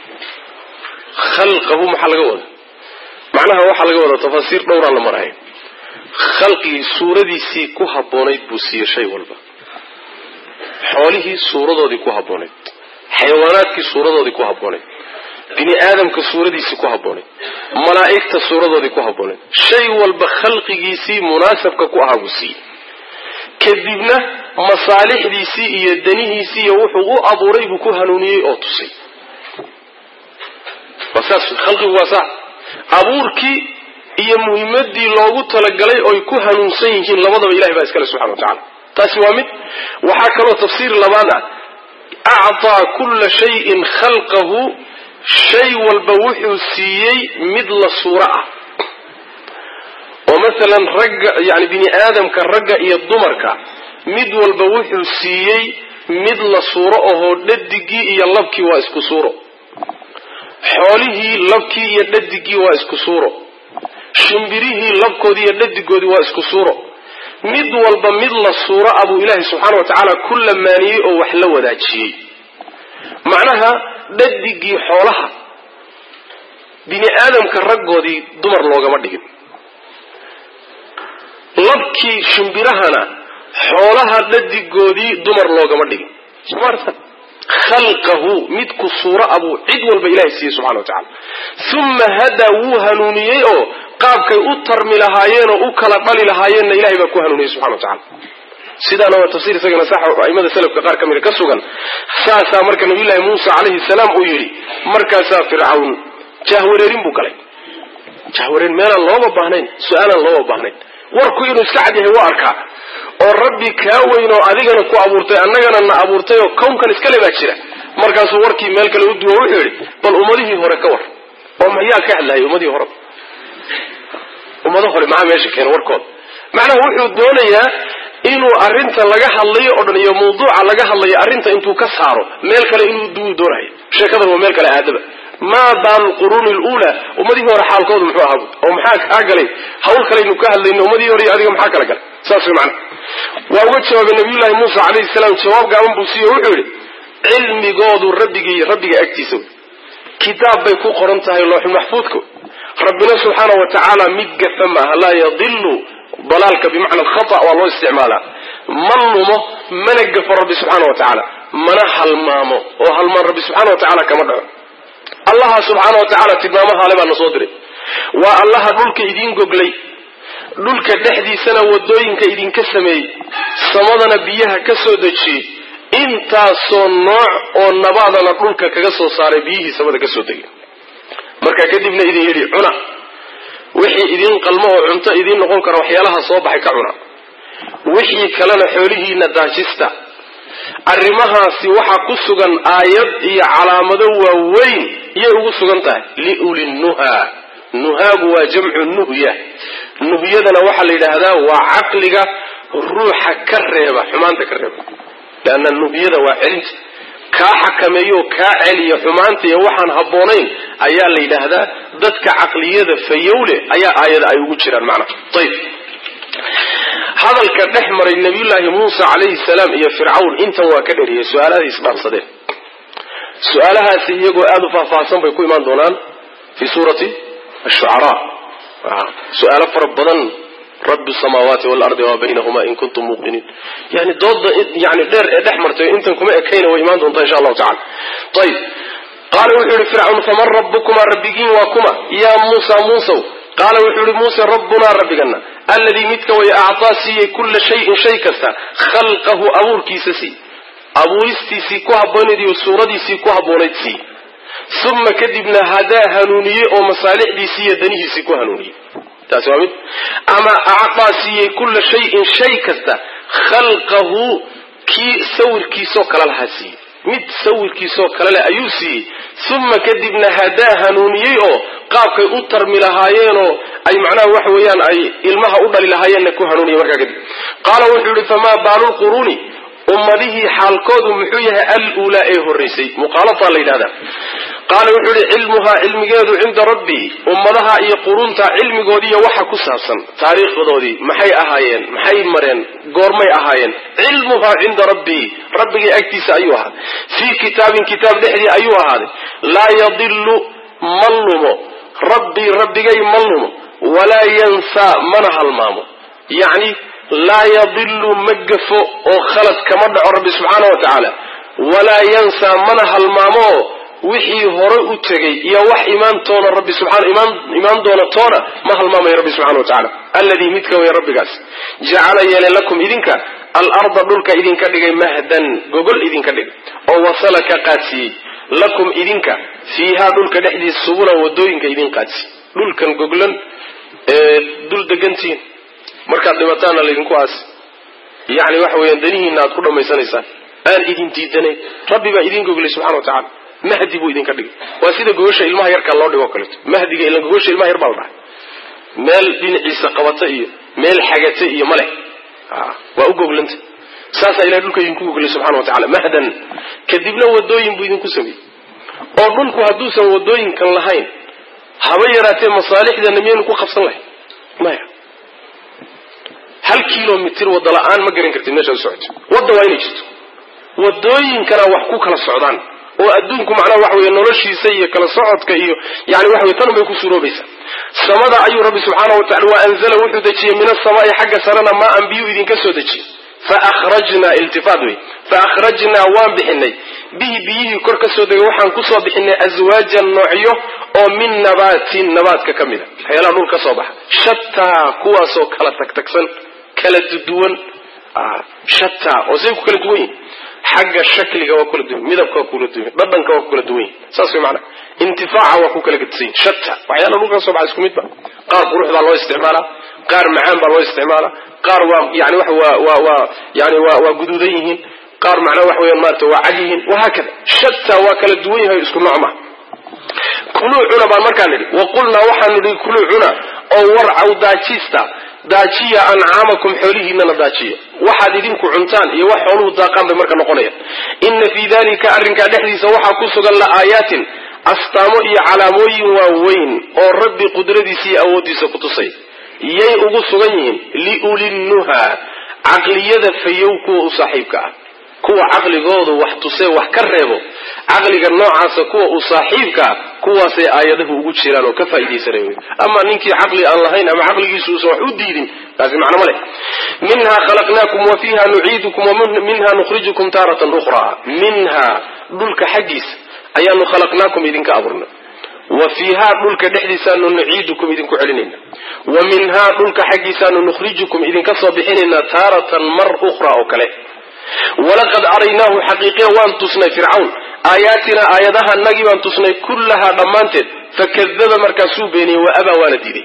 خلقه محل جواد معناها هو حل جواد تفسير دور على مراهي خلقي سورة دي سي كوها بونيت بوسير شيء والبا حوله سورة دي كوها بونيت حيوانات كي سورة دي كوها بونيت بني آدم كسورة دي سي كوها بونيت ملائكة سورة دي كوها بونيت شيء والبا خلقي سي مناسب كوها بوسي كذبنا مصالح دي سي يدنيه سي يوحو أبوري بكوها نوني أوتسي وساس خلقي واسع أبوركي هي مهمتي لوغو تلقلي او يكون هنونسان يhiin labadaba Ilaahay baa iskale subhanahu wa ta'ala taasi waa mid waxa kale tafsiir labaad a'ta kull shay'in khalqahu shay walba wuxuu siiyey mid la suuro ah oo masalan ragga yani bini aadamka ragga iyo dumarka mid walba wuxuu siiyey mid la suuro ahoo dhadigii iyo labkii waa isku suuro, xoolihii labkii iyo dhadigii waa isku suuro, shimbirihii labkoodii iyo dhadigoodii waa isku suuro, mid walba mid la suuro abuu ilaahay subxaana wa tacaala ku lamaaniyey oo wax la wadaajiyey. macnaha dhadigii xoolaha bini aadamka raggoodii dumar loogama dhigin, labkii shimbirahana xoolaha dhadigoodii dumar loogama dhigin. somaartan khalqahu midku suuro abuu cid walba ilahay siiyey subxana wa tacala. uma hadaa wuu hanuuniyey oo qaabkay u tarmi lahaayeen oo u kala dhali lahaayeenna ilahay baa ku hanuuniyey subxana wa tacala. sidaana waa tafsiir isagana sax aimada salafka qaar ka mida ka sugan. saasaa marka nabiyullaahi muusa calayhi salaam uu yidhi, markaasaa fircawn jahwareerin buu galay. jahwareerin meelaan looba baahnayn, su-aalaan looba baahnayn, warku inuu iska cad yahay waa arkaa oo rabbi kaa weyn oo adigana ku abuurtay annagana na abuurtay oo kownkan iskale baa jira. markaasuu warkii meel kale u duwo wuxuu yidhi bal ummadihii hore ka war oo mayaa ka hadlayay ummadihii hore, ummado hore maxaa meesha keena warkooda. macnaha wuxuu doonayaa inuu arrinta laga hadlayo oo dhan iyo mawduuca laga hadlayo arrinta intuu ka saaro meel kale inuu duwu doonayo. sheekadan waa meel kale aadaba. maa baalu lquruuni luulaa, ummadihii hore xaalkoodu muxuu ahaa oo maxaa kaa galay hawl kalaynu ka hadlayno ummadihii hore iyo adiga maxaa kala galay. saas way macnaha. waa uga jawaabay nabiyullaahi muusa calayhi salaam, jawaab gaaban buu siiye wuxuu yidhi cilmigoodu rabbiga agtiisa wey, kitaab bay ku qoran tahay looxul maxfuudka. rabbina subxaana wa tacaala mid gafa maaha, laa yadilu dalaalka bimacna alkhata waa loo isticmaalaa. ma lumo mana gafo rabbi subxaana wa tacaala, mana halmaamo oo halmaan rabbi subxaana wa tacaala kama dhaco. allaha subxaana wa tacaala tilmaamahaale baa na soo diray. waa allaha dhulka idiin goglay, dhulka dhexdiisana wadooyinka idinka sameeyey, samadana biyaha ka soo dejiyey, intaasoo nooc oo nabaadana dhulka kaga soo saaray biyihii samada ka soo degay. markaa kadibna idin yidhi cuna wixii idin qalmo oo cunto idiin noqon kara waxyaalaha soo baxay ka cuna, wixii kalena xoolihiina daajista. arrimahaasi waxaa ku sugan aayad iyo calaamado waaweyn iyay ugu sugan tahay liulinnuha. nuhaagu waa jamcu nuhya. nuhyadana waxaa la yidhaahdaa waa caqliga ruuxa ka reeba, xumaanta ka reeba. leanna nuhyada waa celinta, kaa xakameeyo kaa celiya xumaanta iyo waxaan habboonayn ayaa la yidhaahdaa. dadka caqliyada fayowle ayaa aayada ay ugu jiraan macnaha. ayib, hadalka dhex maray nabiyullaahi muusa calayhi salaam iyo fircawn intan waa ka dheriyey, su-aalahay isdhaafsadeen. su-aalahaasi iyagoo aada u faahfaahsan bay ku imaan doonaan fii suurati ashucaraa. su-aalo fara badan, rabbi samaawaati waalardi wamaa baynahuma in kuntum muuqiniin. yani dooda yani dheer ee dhex martay intan kuma ekayna way imaan doontaa insha allahu tacala. ayib, qaala wuxuu yihi fircawn faman rabbukumaa rabbigiin waa kuma yaa muusa muusow. qaala wuxuu yihi muuse rabbunaa rabbigana alladii midka way actaa siiyey kulla shayin shay kasta khalqahu abuurkiisa sii, abuuristiisii ku habboonayd iyo suuradiisii ku habboonayd sii. uma kadibna hadaa hanuuniyey oo masaalixdiisii iyo danihiisii ku hanuuniyey. taasi waa mid. ama actaa siiyey kulla shayin shay kasta khalqahu kii sawirkiisoo kale lahaa siiyey, mid sawirkiisoo kale leh ayuu siiyey. uma kadibna hadaa hanuuniyey oo qaabkay u tarmi lahaayeenoo ay macnaha waxa weeyaan ay ilmaha u dhali lahaayeenna ku hanuuniyey markaa kadib. qaala wuxuu yihi famaa baalu lquruuni, ummadihii xaalkoodu muxuu yahay aluulaa ee horraysay. muqaalataa la yidhahdaa. qaala wuxuu yihi cilmuhaa cilmigeedu cinda rabbii, ummadaha iyo qurunta cilmigoodiiyo waxa ku saabsan taariikhdoodii maxay ahaayeen, maxay mareen, goormay ahaayeen. cilmuhaa cinda rabbii, rabbigay agtiisa ayuu ahaaday. fii kitaabin kitaab dhexdii ayuu ahaaday. laa yadilu ma lumo rabbii rabbigay ma lumo, walaa yansaa mana halmaamo. yacni laa yadilu ma gafo oo khalad kama dhaco rabbi subxaana wa tacaala, walaa yansaa mana halmaamo wixii hore u tegay iyo wax imaantoona rabbi imaan doona toona ma halmaamayo rabbi subxana wa tacaala. alladii midka way rabbigaas jacala yeelay lakum idinka alarda dhulka idinka dhigay mahdan gogol idinka dhigay, oo wasala ka qaadsiiyey lakum idinka fiihaa dhulka dhexdiisa subulan wadooyinka idin qaadsiiyey. dhulkan goglan ee dul degantihiin markaad dhibataanna laydinku aasi, yani waxa weeyaan danihiina aad ku dhammaysanaysaan, aan idin diidanayn. rabbi baa idin goglay subxana wa tacala. mahdi buu idinka dhigay waa sida gogosha ilmaha yarka loo dhigo kale mahdiga ila gogosha ilmaha yar baa la meel dhinaciisa qabata iyo meel xagata iyo male waa u goglanta saasa ilaahay dhulka idinku goglay subhanahu wa ta'ala mahdan kadibna wadooyin buu idinku sameeyay oo dhulku haduusan wadooyinkan lahayn haba yaraatee masaalixda namiyeen ku qabsan lahayn maya hal kilomitir wada la'aan ma garan kartid meesha socod wada waa inay jirto wadooyinkana wax ku kala socdaan oo adduunku macnaha wax weeye noloshiisa iyo kala socodka iyo yani wax weeye tan bay ku suuroobaysaa samada ayuu rabbi subxaanahu wa ta'ala wa anzala wuxuu dejiyey min as-samaa'i xagga sarana ma an biyu idinka soo dejiyey fa akhrajna iltifad way fa akhrajna waan bixinay bihi kor ka soo degay waxaan ku soo bixinay azwaajan nu'yo oo min nabatin nabaadka kamida hayla dhul ka soo baxa shatta kuwaasoo kala tagtagsan kala duwan shatta oo say ku kala duwan xagga shakliga waa kala duwan midabka waa kala duwan dhadhanka waa kala duwan saas way macna intifaaca waa ku kala gadsan shatta waxyaalo dhul ka soo baxa isku mid ba qaar quruxda loo isticmaala qaar macaan baa loo isticmaala qaar waa yani waa guduudan yihiin qaar macna wax weeyaan maarta waa cad yihiin وهكذا shatta waa kala duwan yahay isku nooc ma kullu cuna baan markaan nidhi wa qulna waxaan nidhi kullu cuna oo warcaw daajiya ancaamakum xoolihiina daajiya waxaad idinku cuntaan iyo wax xooluhu daaqaan bay marka noqonayaan inna fi dhalika arrinka dhexdiisa waxa ku sugan la aayatin astaamo iyo calaamooyin waaweyn oo rabbi qudradiisa iyo awoodiisa ku tusay yay ugu sugan yihiin liulinnuha caqliyada fayow kuwa u saaxiibka ah kuwa caqligoodu wax tusay wax ka reebo caqliga noocaasa kuwa u saaxiibka kuwaasay aayadahu ugu jiraan oo ka faa'iideysanayeen ama ninkii caqli aan lahayn ama caqligiisu uusan wax u diidin taasi macna ma leh minha khalaqnakum wa fiha nu'iidukum wa minha nukhrijukum taratan ukhra minha dhulka xaqiis ayaanu khalaqnakum idinka abuurna wa fiha dhulka dhexdiisaanu nu'iidukum idinku celinayna wa minha dhulka xaqiisaanu nukhrijukum idinka soo bixinayna taratan mar ukhra oo kale ولقد أريناه حقيقة وان تصنع فرعون آياتنا آياتها النجي وان تصنع كلها ضمانت فكذب مركزو بيني وأبا والدي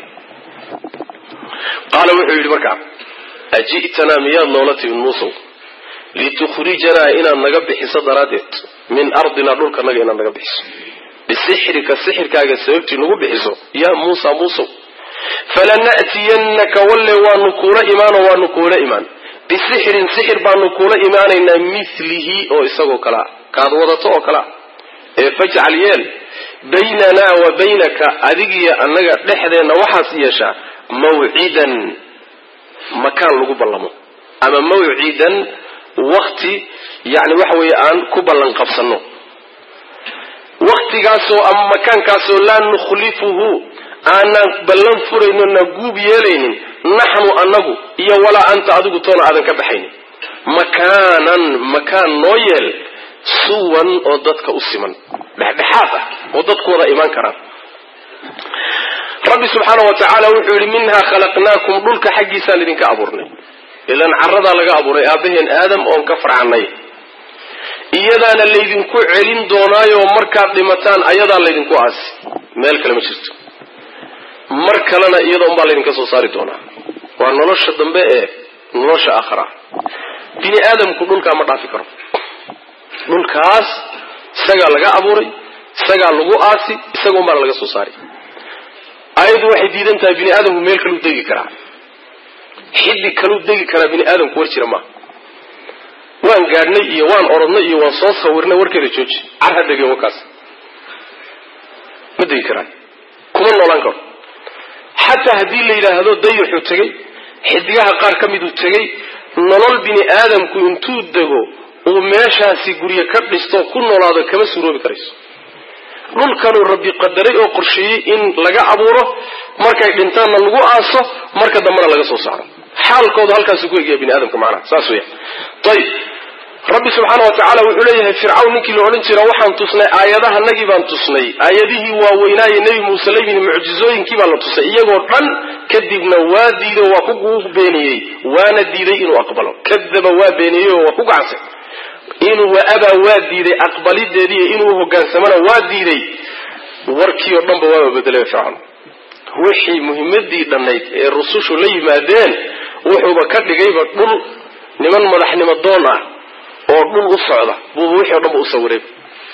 قال وحي المركع أجئتنا مياه نولتي من موسو لتخرجنا إلى النقبح صدراتت من أرضنا نولك نجي إلى النقبح بسحرك السحر كاقا سيبتي نقبحسو يا موسى فلنأتينك ولا ونقول إيمان ونقول إيمان بسحر سحر بانو كولا إيمانينا مثله أو إساقو كلا كاد وضطو كلا فاجعل يال بيننا وبينك أذيقيا أنك لحظين وحاس يشا موعدا مكان لقب اللمو أما موعدا وقتي يعني وحوي آن كبالا قبصنو وقتي كاسو أم مكان كاسو لا نخلفه أنا بلن فرينو نقوب يلين نحن أنه إيا ولا أنت أدوك طونا عدن كبحين مكان نويل سوا وددك أسما بحافة وددك وضا إيمان كرام ربي سبحانه وتعالى وحول منها خلقناكم دولك حقي سالدين كأبورني إذن عرضا لك أبوري أبهن آدم وانكفر عني إيادان اللي يدنكو علين دوناي ومركب لمتان أيضا اللي يدنكو عاسي مالك لما شرت مركلنا إيضا أمبالي نكسو صاري دونا ونولوش الدنباء نولوش آخرة بني آدم كدولك أمر فكره دولكاس ساقا لغا أبوري ساقا لغو آسي ساقا أمبالي لغا سوصاري أيضا واحد ديدان تا بني آدم وميل كلو ديجي كرا حدي كلو ديجي كرا بني آدم كورتي رما وان قارني إيا وان أرضنا إيا وان صوص خورنا وركري جوج عرها ديجي وكاس ما ديجي كرا كمان نولان كر حتى هذه الليلة هذا ضيح وتجي حديها قار كميدو تجي نلول بني آدم كنتو دهو وماشى سيجوريا كبستو كل نلاده كم سرور بكريس نول كانوا ربي قدري أو قرشي إن لقى عبوره مركا إنتان لقوا عاصه مركا دمنا لقى صوصاره حال كود هالكان سيجوريا بني آدم كمعنا ساسوية طيب ربي سبحانه وتعالى وعليه فرعون كي لعنتي روحا تصنع آياتها النجي بان تصنع آياته وويناي النبي موسى لين معجزوين كي بان تصنع يقولن كذبنا وادي وحقوق بيني وانا ديري إنه أقبله كذب وابيني وحقوق عسى إنه وأبا وادي أقبل الدري إنه هو كان سمنا وادي وركي ورنب وابا بدل فرعون وحي مهمة دي دنيت الرسول لي مادين وحو بكر جايب كل نمن مدح نمدونا oo dhul u socda buu wixii dhan u sawiray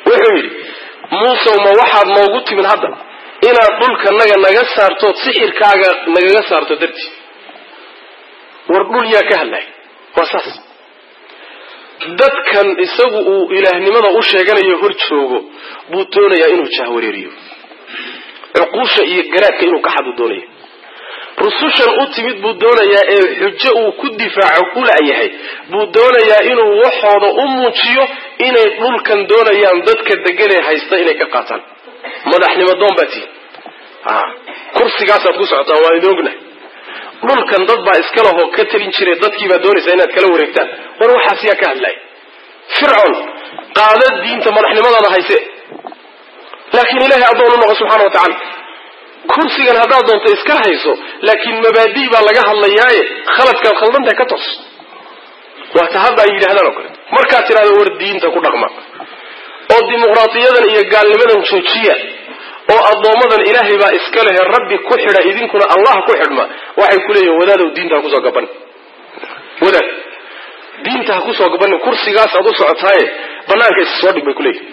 وحيد موسى وما واحد موجود من هذا إنا قلك نجا سارتو سحر كاجا نجا سارتو درتي وردول يا كهلا واساس dadkan isagu uu ilaahnimada u sheeganayo hor joogo buu doonayaa inuu jahwareeriyo uquusha iyo garaadka inuu ka xadu doonayo rusushan u timid buu doonayaa ee xujo uu ku difaaco ku laayahay buu doonayaa inuu waxooda u muujiyo inay dhulkan doonayaan dadka deganay haysta inay ka qaataan madaxnimo doon baati kursigaas aad ku socotaan waa idin ognahay dhulkan dad baa iska laho ka talin jiray dadkii baa doonaysa inaad kala wareegtaan war waxaas yaa ka hadlay fircoon qaada diinta madaxnimadana hayse laakiin ilaahay adoon u noqo subxaanahu wa tacaala kursigan haddaad doonto iska hayso laakiin mabaadii baa laga hadlayaaye khaladkaad khaldantahay ka tos waa ta hadda ay yidhahdaan oo kale markaad tidhahdo war diinta ku dhaqma oo dimuqraadiyadan iyo gaalnimadan joojiya oo addoommadan ilaahay baa iska leh rabbi ku xidha idinkuna allah ku xidhma waxay ku leeyihiin wadaadow diinta ha kusoo gaban wadaad diinta ha kusoo gaban kursigaas aad u socotaaye banaanka is soo dhig bay ku leeyihin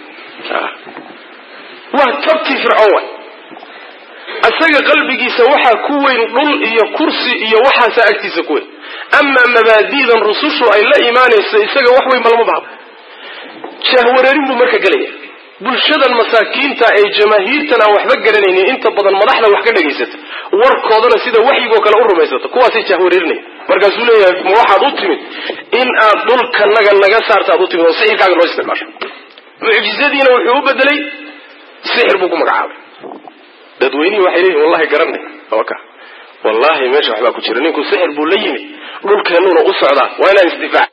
waa tabtii fircoon wa asaga qalbigiisa waxaa ku weyn dhul iyo kursi iyo waxaasa agtiisa ku weyn amaa mabaadiidan rusushu ay la imaanayso isaga wax weyn balama bahdo jahwareerin buu marka gelaya bulshadan masaakiinta ay jamaahiirtan aan waxba garanaynin inta badan madaxda wax ka dhagaysata warkoodana sida waxyigoo kale u rumaysata kuwaasay jahwareerinaya markaasuu leeyahay ma waxaad u timid in aad dhulka naga saarta aad u timid oo sixirkaaga loo isticmaasho mucjizadiina wuxuu u bedelay sixir buu ku magacaabay dadweynihii waxay leeyihin wallahi garanay waka wallahi meesha waxbaa ku jira ninku sixir buu la yimid dhulkeennuuna u socdaa waa inaan isdifaac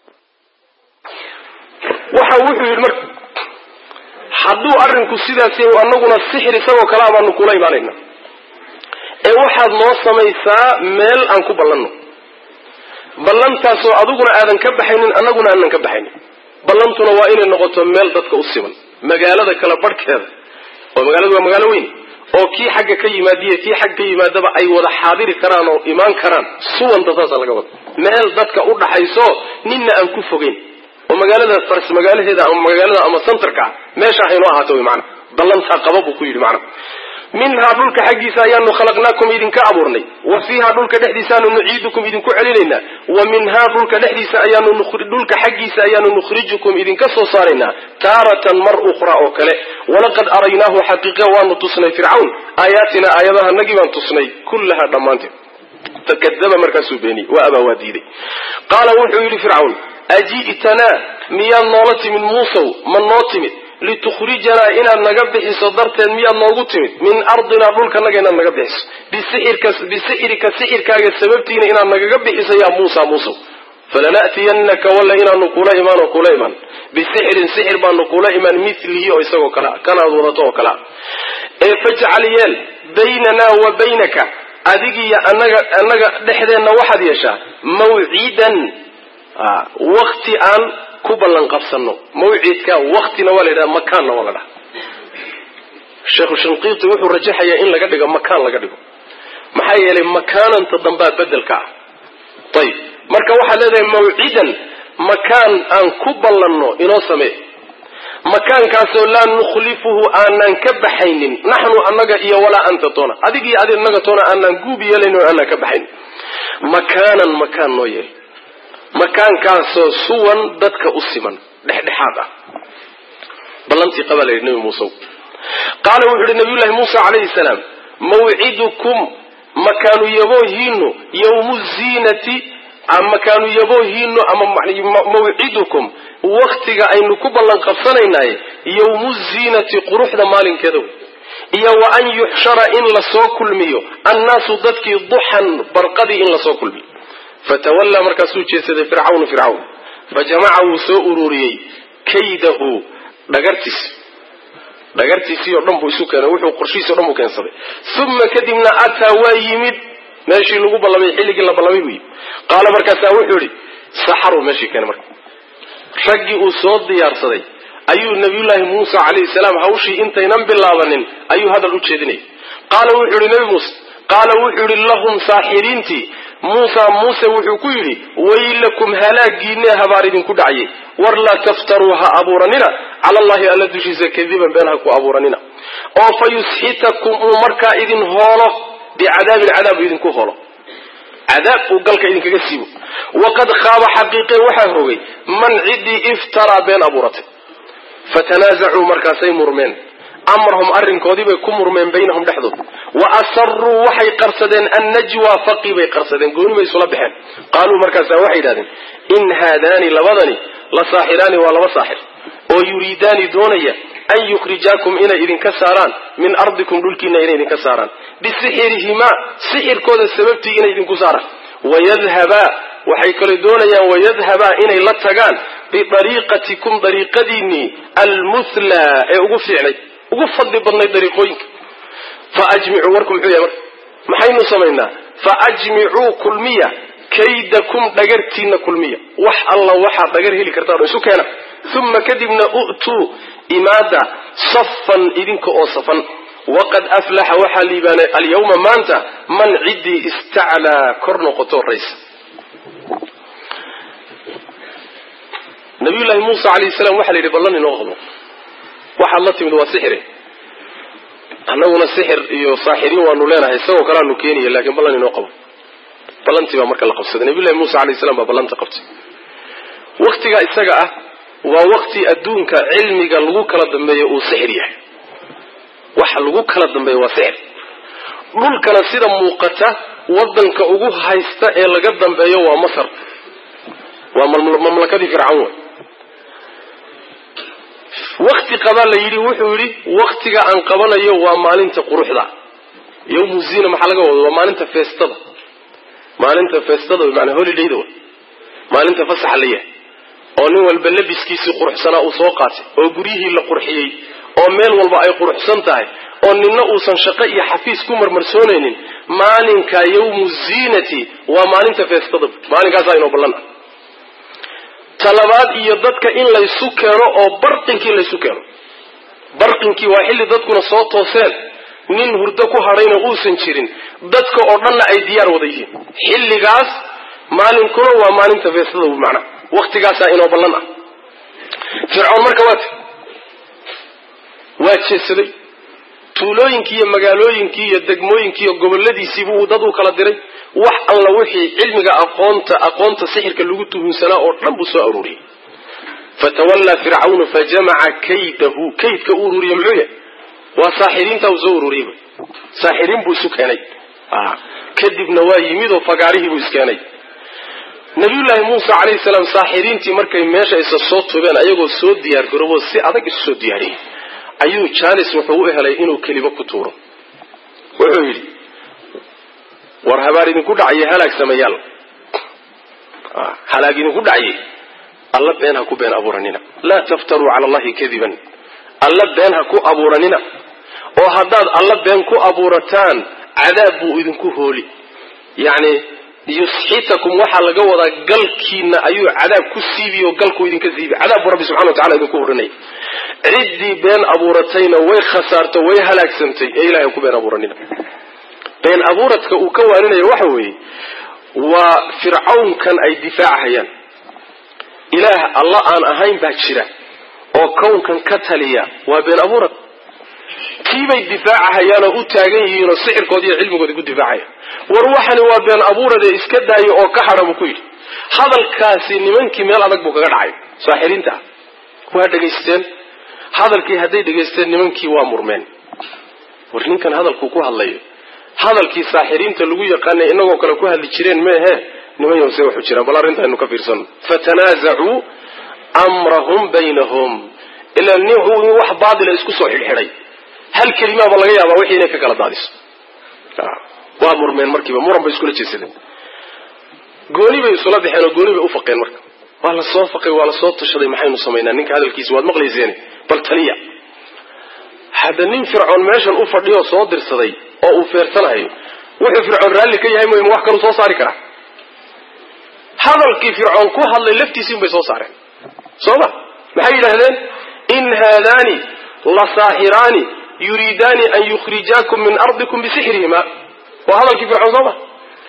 waxa wuxuu yidhi marka hadduu arrinku sidaas yahay annaguna sixir isagoo kale abaanu kula imaanayna ee waxaad noo samaysaa meel aan ku ballanno ballantaasoo adiguna aadan ka baxaynin annaguna aanan ka baxaynin ballantuna waa inay noqoto meel dadka u siman magaalada kala barhkeeda oo magaaladu waa magaalo weyn oo kii xagga ka yimaadiyo kii xagga ka yimaadaba ay wada xaadiri karaan oo imaan karaan suwanta saasa laga wada meel dadka u dhaxayso ninna aan ku fogeyn oo magaalada faras magaalaheeda ama magaalada ama centerka meesha hayno ahaato way macna ballantaa qaba buu ku yidhi macna minhaa dhulka xaggiisa ayaanu khalaqnaakum idinka abuurnay wa fiihaa dhulka dhexdiisaaanu nuciidukum idinku celinaynaa wa minhaa dhulka dhexdiisa dhulka xaggiisa ayaanu nukhrijukum idinka soo saaraynaa taaratan mar ukhraa oo kale walaqad araynaahu xaqiiqa waanu tusnay fircawn aayaatina aayadahanagii baan tusnay kullahaa dhammaanteed fakadaba markaasuu beeniyey waa abaa waa diiday qaala wuxuu yidhi fircawn aji'tanaa miyaad noola timid muusow ma noo timid litukhrijanaa inaad naga bixiso darteed miyaad noogu timid min ardinaa dhulkanaga inaad naga bixiso bisixrika sixirkaaga sababtiina inaad nagaga bixiso yaa muusow falana'tiyannaka walla inaanu kula imaan bisixrin sixir baanu kula imaan milihi oo isagoo kalea kanaad wadato oo kalea ee fajcal yeel baynanaa wa baynaka adigiiyo annaga dhexdeenna waxaad yeeshaa mawcidan wakti aan ku ballan qabsano mawcidka waktina waa la yidhaha makaanna waa la dhaha sheekhu shinqiiti wuxuu rajaxayaa in laga dhigo makaan laga dhigo maxaa yeelay makaananta dambaa bedelka ah ayib marka waxaad leedahay mawcidan makaan aan ku ballanno inoo samee makaankaasoo laa nukhlifuhu aanaan ka baxaynin naxnu annaga iyo walaa anta toona adig iyo adi annaga toona aanaan guub yeelayn oo aanaan ka baxaynin makaanan makaan noo yeel makaankaasoo suwan dadka u siman dhexdhexaad ah ballantii qabaa la yidhi nabi muuse qaala wuxuu yidhi nabiyullaahi muusa calayhi salaam mawcidukum makaanu yaboohiinu yawmu ziinati makaanu yaboohiinu ama mawcidukum waktiga aynu ku ballan qabsanaynaye yawmu ziinati quruxda maalinkeeda iyo wa an yuxshara in lasoo kulmiyo annaasu dadkii duxan barqadii in lasoo kulmiyo fatawallaa markaasuu jeedsaday fircawn fajamaca wuu soo ururiyey kaydahu dhagartiisii oo dhan buu isu keenay wuxuu qorshihiisi o dhan buu keensaday uma kadibna ataa waa yimid meeshii lagu ballamay xilligii la ballamay buu yimid qaala markaasaa wuxuu yidhi saxaruu meeshii keenay marka raggii uu soo diyaarsaday ayuu nabiyullaahi muusa calayhi salaam hawshii intaynan bilaabanin ayuu hadal u jeedinayay qaala wuxuu yidhi nabi muuse qaala wuxuu yidhi lahum saaxiriintii موسى وحكيري ويلكم هلاقين هباردين كدعي ورلا تفتروها أبورننا على الله ألا تشيز كذبا بينها كأبورننا أو فيسحتكم مركا إذن هولا بعذاب العذاب إذن كهولا عذاب وقالك إذن كجسيبه وقد خاب حقيقي وحهوي من عدي افترى بين أبورته فتنازعوا مركاسي مرمين أمرهم أرن كودي بيكون مرمين بينهم لحظة وأسروا وحي قرصدين النجوى فقي بي قرصدين قولوا بيسولا بحين قالوا مركاسا وحي دادين إن هذان لبضني لصاحران ولا صاحر ويريدان دونيا أن يخرجاكم إلى إذن كساران من أرضكم دولكين إلى إذن كساران بسحرهما سحر كود السببتي إلى إذن كساران ويذهبا وحي كالدونيا ويذهبا إلى لتغان بطريقتكم طريقتيني المثلى أقف يعني أقف بضني طريقوين فأجمعوا وركم حيا محين سمينا فأجمعوا كل مية كيدكم دقرتين كل مية وح الله وحا دقره لكرتار سكينا ثم كدبنا أؤتوا إمادة صفا إذنك أوصفا وقد أفلح وحا ليبان اليوم مانتا من عدي استعلى كرن قطور ريس نبي الله موسى عليه السلام وحا لي بلاني نوغضو وحا الله تمد وسحره أنه السحر صاحرين وأنه يسوى كلام نكيني لكن بلاني نوغضو بلانتي بمركا لقبصة نبي الله موسى عليه السلام بلانت قبصة وقتك إساقة ووقت أدونك علمك لغوك لدنبي وسحريه waxa lagu kala dambeeyo waa sixir dhulkana sida muuqata wadanka ugu haysta ee laga dambeeyo waa Masar waa mamlakadii Fircawn waqti qaba la yiri wuxuu yiri waqtiga aan qabanayo waa maalinta quruxda yawm zina waxa laga wado waa maalinta feestada macna holiday maalinta fasax liya oo nin walba labiskiisa quruxsana uu soo qaatay oo guriyihii la qurxiyay oo meel walba ay quruxsan tahay oo ninna uusan shaqo iyo xafiis ku marmarsoonaynin maalinka yawmu zinati waa maalinta feestada maalinkaas aynu ballan talabaad iyo dadka in la isu keeno oo barqinkii la isu keeno barqinkii waa xilli dadkuna soo tooseen nin hurdo ku harayna uusan jirin dadka oo dhanna ay diyaar wada yihiin xilligaas maalinkuna waa maalinta feestada macna waqtigaas aynu ballan fircawn marka waa jeesaday tuulooyinkii iyo magaalooyinkii iyo degmooyinkii iyo goboladiisii buu dad u kala diray wax alla wixii cilmiga aqoonta sixirka lagu tuhunsanaa oo dhan buu soo ururiyay fatawalla fircawn fajama'a kaydahu kaydka ururiye muxuu waa saaxiriinta uu soo ururiyay saaxiriin buu isu keenay kadibna waa yimid oo fagaarihii buu iskeenay nabiyullaahi muusa calayhi salaam saaxiriintii markay meesha isa soo toobeen ayagoo soo diyaar garoobo si adag isu soo diyaariyay ayuu jaalis wuxuu u helay inuu kelimo ku tuuro wuxuu yiri war habaar idinku dhacay halaag sameeyal halaag idinku dhacay alla been ha ku been abuuranina la taftaru ala allahi kadiban alla been ha ku abuuranina oo haddaad alla been ku abuurataan cadaab buu idinku hooli yani yusxitakum waxa laga wada galkiina ayuu cadaab ku siibiyo galku idinka siibi cadaab rabbi subhanahu wa ta'ala idinku horanay cidii been abuuratayna way khasaarto way halaagsantay ee ilaahay ku been abuuranina been abuuradka uu ka waarinayo waxa weeye waa fircawn kan ay difaacayaan ilaah allah aan ahayn baa jira oo kownkan ka taliya waa been abuurad kiibay difaacayaan oo u taagan yihiin oo sixirkood iyo cilmigooda ku difaacayaan war waxani waa been abuurad ee iska daayo oo ka xaramu ku yiri hadalkaasi nimankii meel adag buu kaga dhacay saaxiriinta waa dhageysteen hadalkii haday dhageysteen nimankii waa murmeen war ninkan hadalku ku hadlayo hadalkii saaxiriinta lagu yaqaanay inagoo kale ku hadli jireen meehe niman yoosay wuxuu jira bal arrintaanu ka fiirsan fatanaazacu amrahum baynahum ila nihu wax baadil isku soo xilxiray hal kelima ba laga yaabaa wixii inay ka kala daadiso waa murmeen markiiba muran bay isku la jeesadeen gooni bay isula bixeen oo gooni bay u faqeen marka waa la soo faqay waa la soo tashaday maxaynu sameeynaa ninka hadalkiisa waad maqlayseen bal taliya hada nin fircoon meeshan u fadhiyo soo dirsaday oo uu feersanayo wuxuu fircoon raalli ka yahay mooy wax kale soo saari kara hadalkii fircoon ku hadlay laftiisii bay soo saareen sooba maxay yiraahdeen in haadani la saahirani yuridani an yukhrijakum min ardikum bisihrihima wa hadalkii fircoon sooba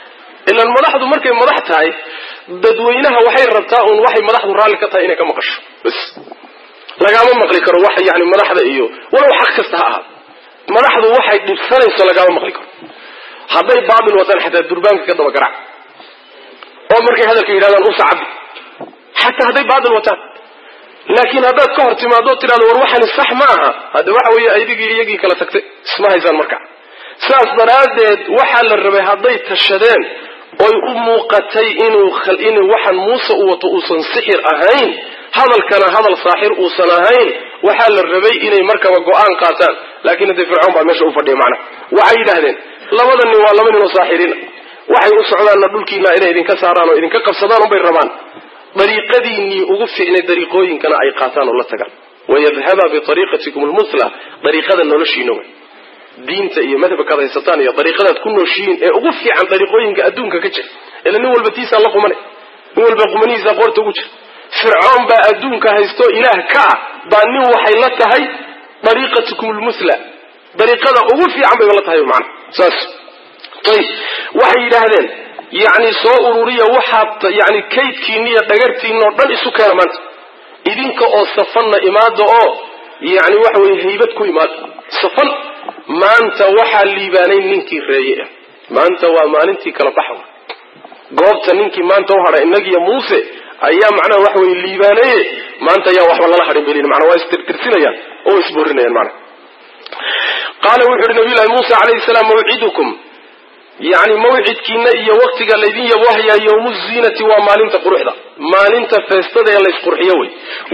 إلا المدحض مركي مدحتها dadweynaha waxay rabtaa un waxay madaxdu raali ka tahay inay ka maqasho bas lagama maqli karo wax yaani madaxda iyo walaw xaq kasta ha madaxdu waxay dhibsanayso lagama maqli karo haday baabil wadan xataa durbaanka ka daba garac oo markay hadalka yiraahdaan u sacab xataa haday baabil wadan laakiin hadaad ka hor timaado tiraado war waxan sax ma aha hada waxa weeye aydigii iyagii kala tagtay isma haysan marka saas daraadeed waxa la rabay haday tashadeen oy u muuqatay inuu waxan Muuse u wato uusan sixir ahayn hadalkana hadal saaxir uusan ahayn waxa la rabay inay markaba go'aan qaataan laakiin hadii fircoon baa meesha u fadhiyo macna waxay yiraahdeen labadan nin waa laba nin oo saaxiriin waxay u socdaan dhulkiina inay idin ka saaraan oo idin ka qabsadaan oo bay rabaan dariiqadiini ugu fiicnay dariiqooyinkana ay qaataan oo la tagaan wayadhaba bi tariiqatikum almusla dariiqada noloshiina diinta iyo madhabka haysataan iyo dariiqadaad ku nooshiin ee ugu fiican dariiqooyinka adduunka ka jira ila nin walba tiisa la qumane nin walba qumaniisa qorta ugu jira fircoon baa adduunka haysto ilaah ka baa nin waxay la tahay dariiqatukum almusla dariiqada ugu fiican bay la tahay macna saas tayib waxay yiraahdeen yaani soo ururiya waxa yaani kaydkiina iyo dhagartiina dhan isu keenay maanta idinka oo safanna imaado oo yaani waxa way haybad ku imaado safan maanta waxa liibaanay ninkii reeyay maanta waa maalintii kala baxo goobta ninkii maanta u haray inagiya Muuse ayaa macna wax way liibaanay maanta ayaa waxba lala harin beelin macna waa istirtirsinayaan oo isburinayaan macna qala wuxuu nabi ilaahi Muuse alayhi salaam mawcidukum يعني موعد كنا إيا وقت قال لذين يبوهيا يوم الزينة ومالنت قرحدا مالنت فاستدى يلا يسقرحيوي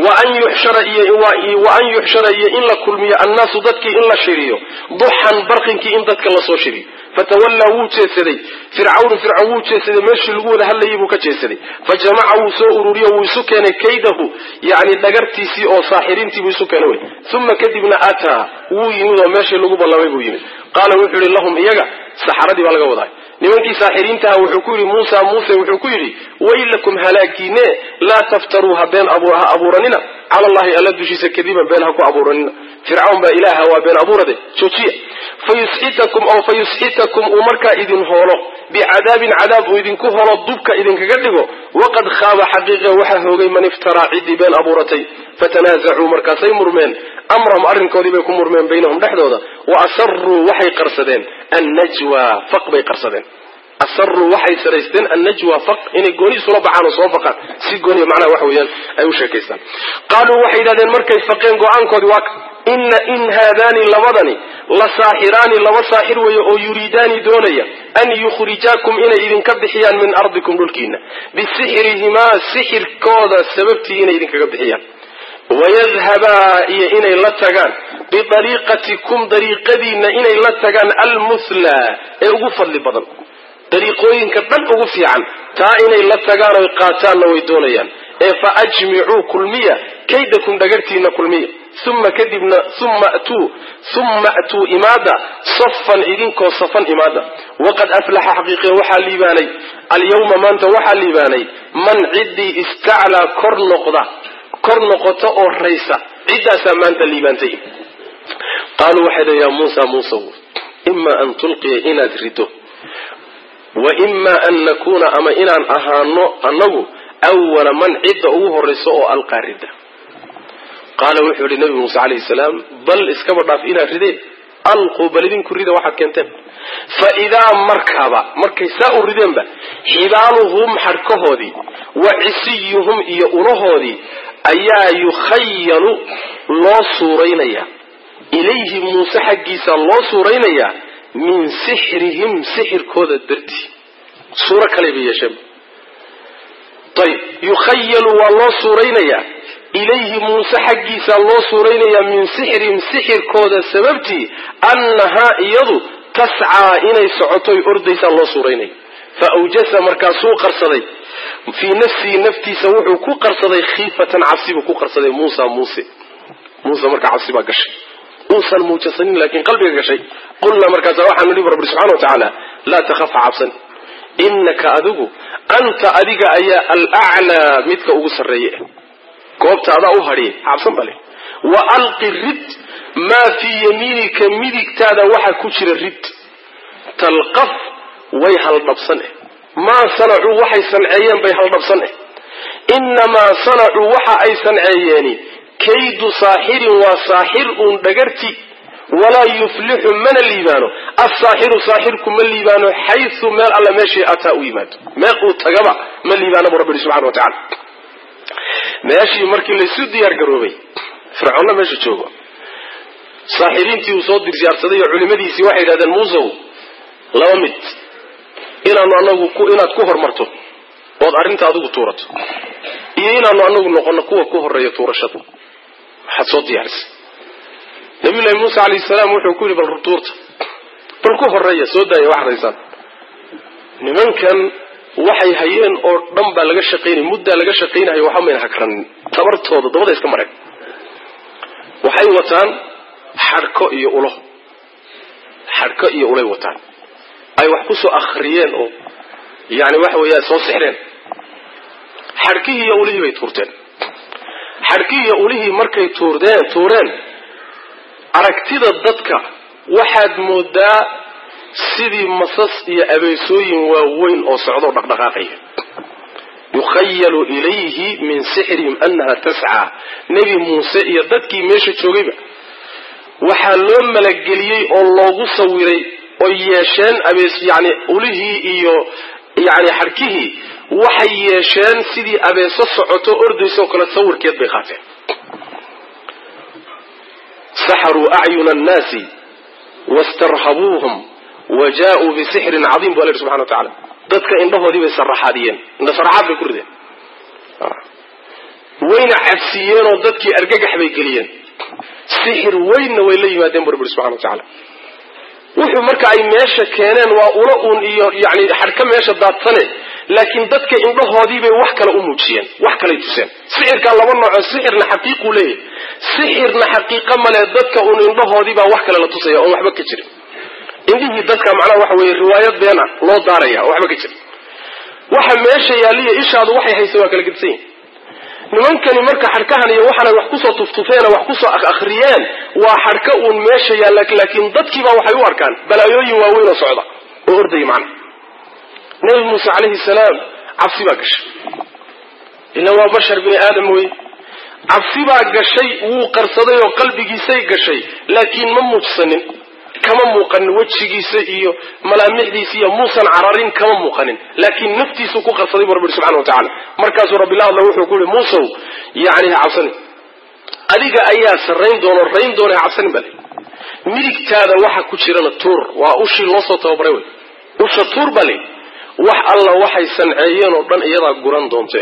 وأن يحشر إيا إلا كل مية الناس ضدك إلا شريو ضحا برقنك إن ضدك الله صو شري فتولى وجسدي فرعون وجسدي ماشي الأولى هل يبوك جسدي فجمعه سؤروري وسكن كيده يعني دقرتي سي أو صاحرين تبو سكنوي ثم كذبنا أتى ويمد ماشي الأولى الله يبويمد قال وحر لهم إياك سحردي بالغ وضعي nimankii saaxiriinta wuxuu ku yiri Muuse wuxuu ku yiri waylakum halakina la taftaruha bain aburanina ala Allah alla dushisa kadiban bainaha ku aburanina fir'aun ba ilaaha wa bain aburade joojiya fayusitakum umarka idin holo bi'adabin adab idin ku holo dubka idin kaga dhigo waqad khaba haqiqa waxa hoogay man iftara idi bain aburatay fatanazacu markaasay murmeen amram arrinkoodii bay ku murmeen baynahum dhaxdooda wa asarru waxay qarsadeen an-najwa faqbay qarsadeen asarru waxay saraysteen an-najwa faq inay gooni soo baxaan oo soo faqaan si gooni macnaha wax weeyaan ay u sheekaystaan qaalu waxay yiraahdeen markay faqeen go'aankoodii waa in haadani labadani la saahirani laba saahir weeyo oo yuriidani doonaya an yukhrijakum ina idin ka bixiyaan min ardikum dulkiina bisihrihima sihirkooda sababtii ina idin kaga bixiyaan ويذهبا إني لتغان بطريقتكم طريقدين إني لتغان المثلى أغفر لبضل طريقوين كتن أغفي عن تا إني لتغان ويقاتان ويدونيان فأجمعوا كل مية كيدكم دقرتين كل مية ثم كذبنا ثم أتوا إمادة صفا إذنكو صفا إمادة وقد أفلح حقيقة وحالي باني اليوم ما أنت وحالي باني من عدي استعلى كرنقضة كرنقطة أو ريسة عدة سمانت الليبانتين قالوا وحدا يا موسى إما أن تلقي إنا دريته وإما أن نكون أما إنا أنه أول من عدة أوه الرساء القاردة قال وحدا النبي موسى عليه السلام بل اسكبر في إنا ردين ألقوا بلدين كريدة واحد كنتم فإذا مركساء الردين حبالهم حركهودي وعسيهم إيأولهودي أيا يخيل الله سورينيا إليه موسى حقيسا الله سورينيا من سحرهم سحر كود الدرتي سورة كلمة يا شب طيب يخيل والله سورينيا إليه موسى حقيسا الله سورينيا من سحرهم سحر كود السببتي أنها يضو تسعى إني سعطي أرديس الله سورينيا فأوجس مركاسو قرصدي في نفتي سوحو كو قرصدي خيفة عصيب كو قرصدي موسى مركا عصيبا قشي موسى الموجسنين لكن قلبي قشي قلنا مركاسا وحا نريب رب سبحانه وتعالى لا تخف عبسا إنك أذوه أنت أذيك أيا الأعلى مثل أغسر ريئ كوبت أضعه هري عبسا بالي وألقي الرد ما في يمينك ميدك تادا وحا كتر الرد تلقف ويهل نبصنه maa sanacuu waxay sanceeyeen bay haldhabsan inamaa sanacuu waxa ay sanceeyeeni kaydu saaxirin waa saaxir uun dhagarti walaa yuflixu mana liibaano assaaxiru saaxirku ma liibaano xaysu meel alla meeshii ataa u yimaado meel uu tagaba ma liibaano bu rabbi subxana wa tacala meeshii markii laysu diyaar garoobay fircoonna meesha joogo saaxiriintii uu soo dirsiyaarsaday oo culimadiisii waxay yidhahdeen muusow laba mid inaad ku hormarto ood arrinta adigu tuurato iyo inaanu anagu noqono kuwa ku horeeya tuurashada waxaad soo diyaarisay nabiyullaahi muuse calayhi salaam wuxuu ku yidhi bal tuurta bal ku horeeya soo daaya wax raysaan nimankan waxay hayeen oo dhan baa laga shaqaynay muddaa laga shaqaynayo waxa mayna hakranin tabartooda dabada iska mareen waxay wataan xadhko iyo ulay wataan ay wax ku soo akhriyeen oo yani waxa weeyaa soo sixreen xadhkihii iyo ulihii bay tuurteen xadhkihii iyo ulihii markay tuureen aragtida dadka waxaad moodaa sidii masas iyo abeesooyin waaweyn oo socdo dhaqdhaqaaqaya yukhayalu ilayhi min sixrihim annaha tascaa nebi muuse iyo dadkii meesha joogayba waxaa loo malageliyey oo loogu sawiray oo yeesheen yani ulihii iyo yani xadhkihii waxay yeesheen sidii abeeso socoto ordayso kale sawirkeed bay qaateen saxaruu acyuna annaasi wastarhabuuhum wajaa-uu bisixrin cadiim bu alla yidhi subxana wa tacala dadka indhahoodii bay saraxaadiyeen indha saraxaad bay ku rideen wayna cabsiiyeenoo dadkii argagax bay geliyeen sixir weynna way la yimaadeen bu rabbi yidhi subxana wa tacala wuxuu marka ay meesha keeneen waa ula uun iyo yani xadhka meesha daadsane laakiin dadka indhahoodii bay wax kale u muujiyeen wax kalay tuseen sixirkaa laba nooco sixirna xaqiiquu leeyahy sixirna xaqiiqa male dadka uun indhahoodii baa wax kale la tusaya oon waxba ka jirin indhihii dadka macnaha waxa weeye riwaayad beena loo daaraya oo waxba ka jirin waxa meesha yaaliya ishaadu waxay haysa waa kala gedsan yihin nimankani marka xadhkahan iyo waxaanay wax kusoo tuftufeen wax kusoo akhriyeen waa xadhka uun meesha yaalla laakiin dadkiibaa waxay u arkaan balaayooyin waaweyn oo socda oo ordaya macnaha nabi muuse calayhi salaam cabsi baa gashay ila waa bashar bini aadam wey cabsi baa gashay wuu qarsaday oo qalbigiisay gashay laakiin ma muujsanin kama muuqanin wejigiisa iyo malaamixdiisa iyo muusan cararin kama muuqanin laakiin naftiisuu ku qarsaday bu rabbi subxana wa tacala markaasuu rabbi la hadla wuxuu ku yihi muusow yani ha cabsanin adiga ayaa sarrayn doono rayn doona ha cabsanin bale midigtaada waxa ku jirana tuur waa ushii loo soo tababaray wey usha tuur bale wax alla waxay sanceeyeen oo dhan iyadaa guran doonte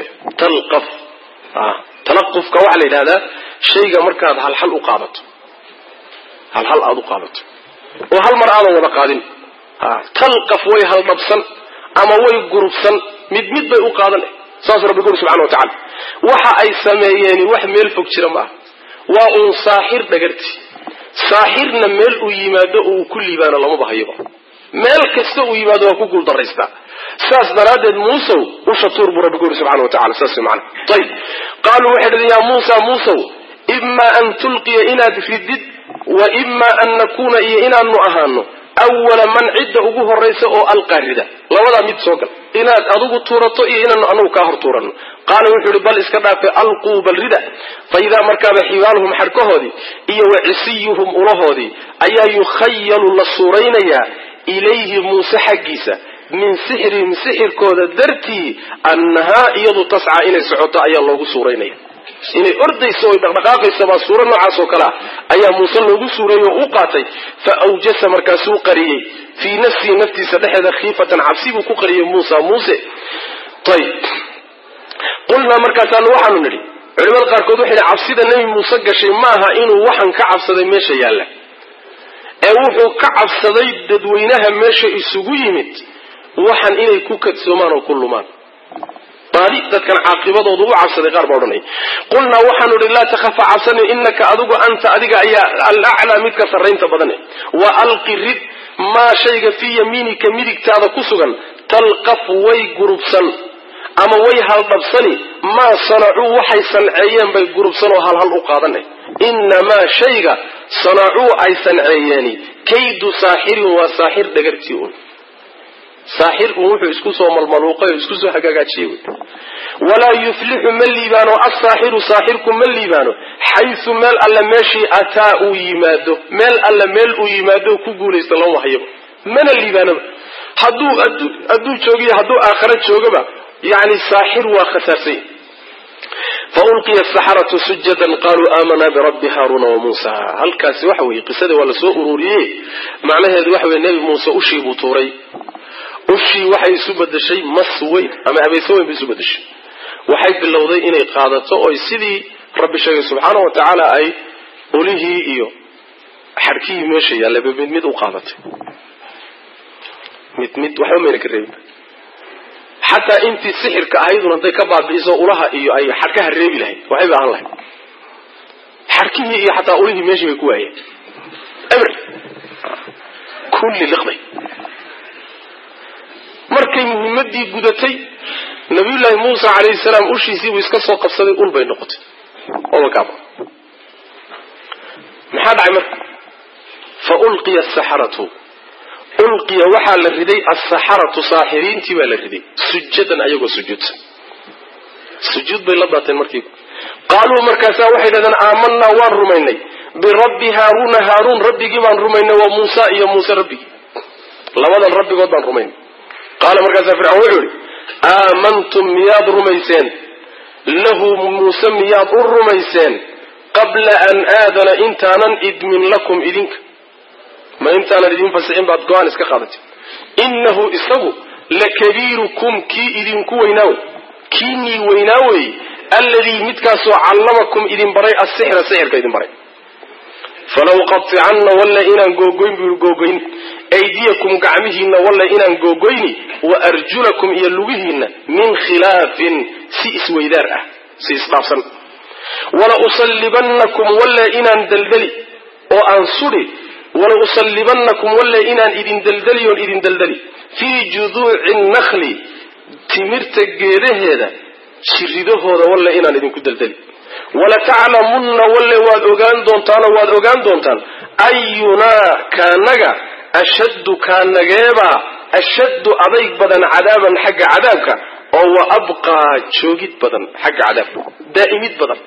talaqufka waxaa la yidhahdaa shayga markaad halhal u qaadato halhal aada u qaadato oo hal mar aadan wada qaadin talqaf way haldhabsan ama way gurubsan mid bay u qaadan saasuu rabbi guri subxana wa tacala waxa ay sameeyeeni wax meel fog jira maaha waa uun saaxir dhagarti saaxirna meel uu yimaado oo uu ku liibaano lamaba hayaba meel kasta uu yimaado waa ku guuldaraystaa saas daraaddeed muusow usha tuur buu rabbi guri subxana wa tacala saas macana ayib qaaluu waxay dhaheen yaa muusow imaa an tulqiya inaad ridid wa imaa an nakuuna iyo inaanu ahaano awala man cidda ugu horaysa oo alqaa rida labadaa mid soo gal inaad adigu tuurato iyo inaanu anagu kaa hor tuuranno qaala wuxuu ihi bal iska dhaafe alquu bal rida fa idaa markaaba xibaaluhum xadhkahoodii iyo wa cisiyuhum ulahoodii ayaa yukhayalu la suuraynayaa ilayhi muuse xaggiisa min sixrihim sixirkooda dartii annahaa iyadu tascaa inay socoto ayaa loogu suuraynaya inay ordayso oy dhaqdhaqaaqayso baa suuro noocaas oo kale ah ayaa muuse loogu suureeyey oo u qaatay fa awjasa markaasuu qariyey fii nafsihi naftiisa dhexeeda khiifatan cabsi buu ku qariyey muuse ayib qulnaa markaasaanu waxaanu nidhi culimada qaarkood waxay idhi cabsida nebi muuse gashay maaha inuu waxan ka cabsaday meesha yaalla ee wuxuu ka cabsaday dadweynaha meesha isugu yimid waxan inay ku kadsoomaan oo ku lumaan dadkan caaqibadoodu u cabsaday qaar baa odhanay qulnaa waxaanu idhi laa takhafa cabsanin inaka adigu anta adiga ayaa alaclaa midka sarraynta badane wa alqi rid maa shayga fii yamiinika midigtaada ku sugan talqaf way gurubsan ama way haldhabsani maa sanacuu waxay sanceeyeen bay gurubsan oo halhal u qaadane inamaa shayga sanacuu ay sanceeyeeni kaydu saaxirin waa saaxir dhagartii un saaxir uu wuxuu isku soo malmaluuqay isku soo hagaajiyay wala yuflihu malibano as-saahiru saahirku malibano haythu mal alla meeshi ataa uu yimaado meel alla meel uu yimaado ku guuleysto loo hayo mana libano haduu joogiyo haduu aakhira joogaba yani saahir waa khasaasay فألقي السحرة سجدا قالوا آمنا برب هارون وموسى هل كاس وحوي قصده ولا سوء أروريه معناه هذا وحوي النبي موسى أشي بطوري أشي وحي سبد الشيء مسوي أما أبي سوي بسبد الشيء وحي باللوضي إني قادته أي سيدي رب الشيء سبحانه وتعالى أي أوليه إيو حركيه ماشي يلا بمد وقادته مد وحوي منك الريب حتى انت السحر كأيضا انت كبعض بإذا أولها إيو أي حركها الريبي لهي وحيبا عن الله حركيه إيو حتى أوليه ماشي بكوه أمر كل لقضي مركي مهمدي قدتي نبي الله موسى عليه السلام أشي سيبو يسكسوا قفصدي أول بين نقط والله كعبا محاد عمر فألقي السحرة ألقي وحى للردي السحرة صاحرين تبا للردي سجدا أيوة سجود بلبات المركب قالوا مركزا وحيدا آمنا والرميني برب هارون ربي جبان رميني وموسى يا موسى ربي لماذا ربي قدان رميني قال مركزا فرعون آمنتم مياد رميسين له موسى مياد الرميسين قبل أن آذن إنتانا إدمن لكم إذنك ما إنتانا إذن فسئين بعد قوان اسك خاضتي إنه إساقو لكبيركم كي إذنكو ويناوي كيني ويناوي الذي متكاسو علمكم إذن بري السحر كإذن بري فلو قطعنا ولا إنان قوقين أيديكم قعمهن ولا إنان قوقين وأرجلكم يلوهن من خلاف سيس ويدارة سيس نافسا ولا أصلبنكم ولا إنان دلدلي وأنصري ولا أصلبنكم ولا إنان إذن دلدلي في جذوع النخل تمرت جيره هذا شرده هذا ولا إنان إذن كدلدلي ولا تعلمون ولا واد أوغان دونتان أينا كانغا أشد كانغيبا أشد أضيق بدن عذابا حق عذابك أو أبقى شوقت بدن حق عذابك دائمت بدن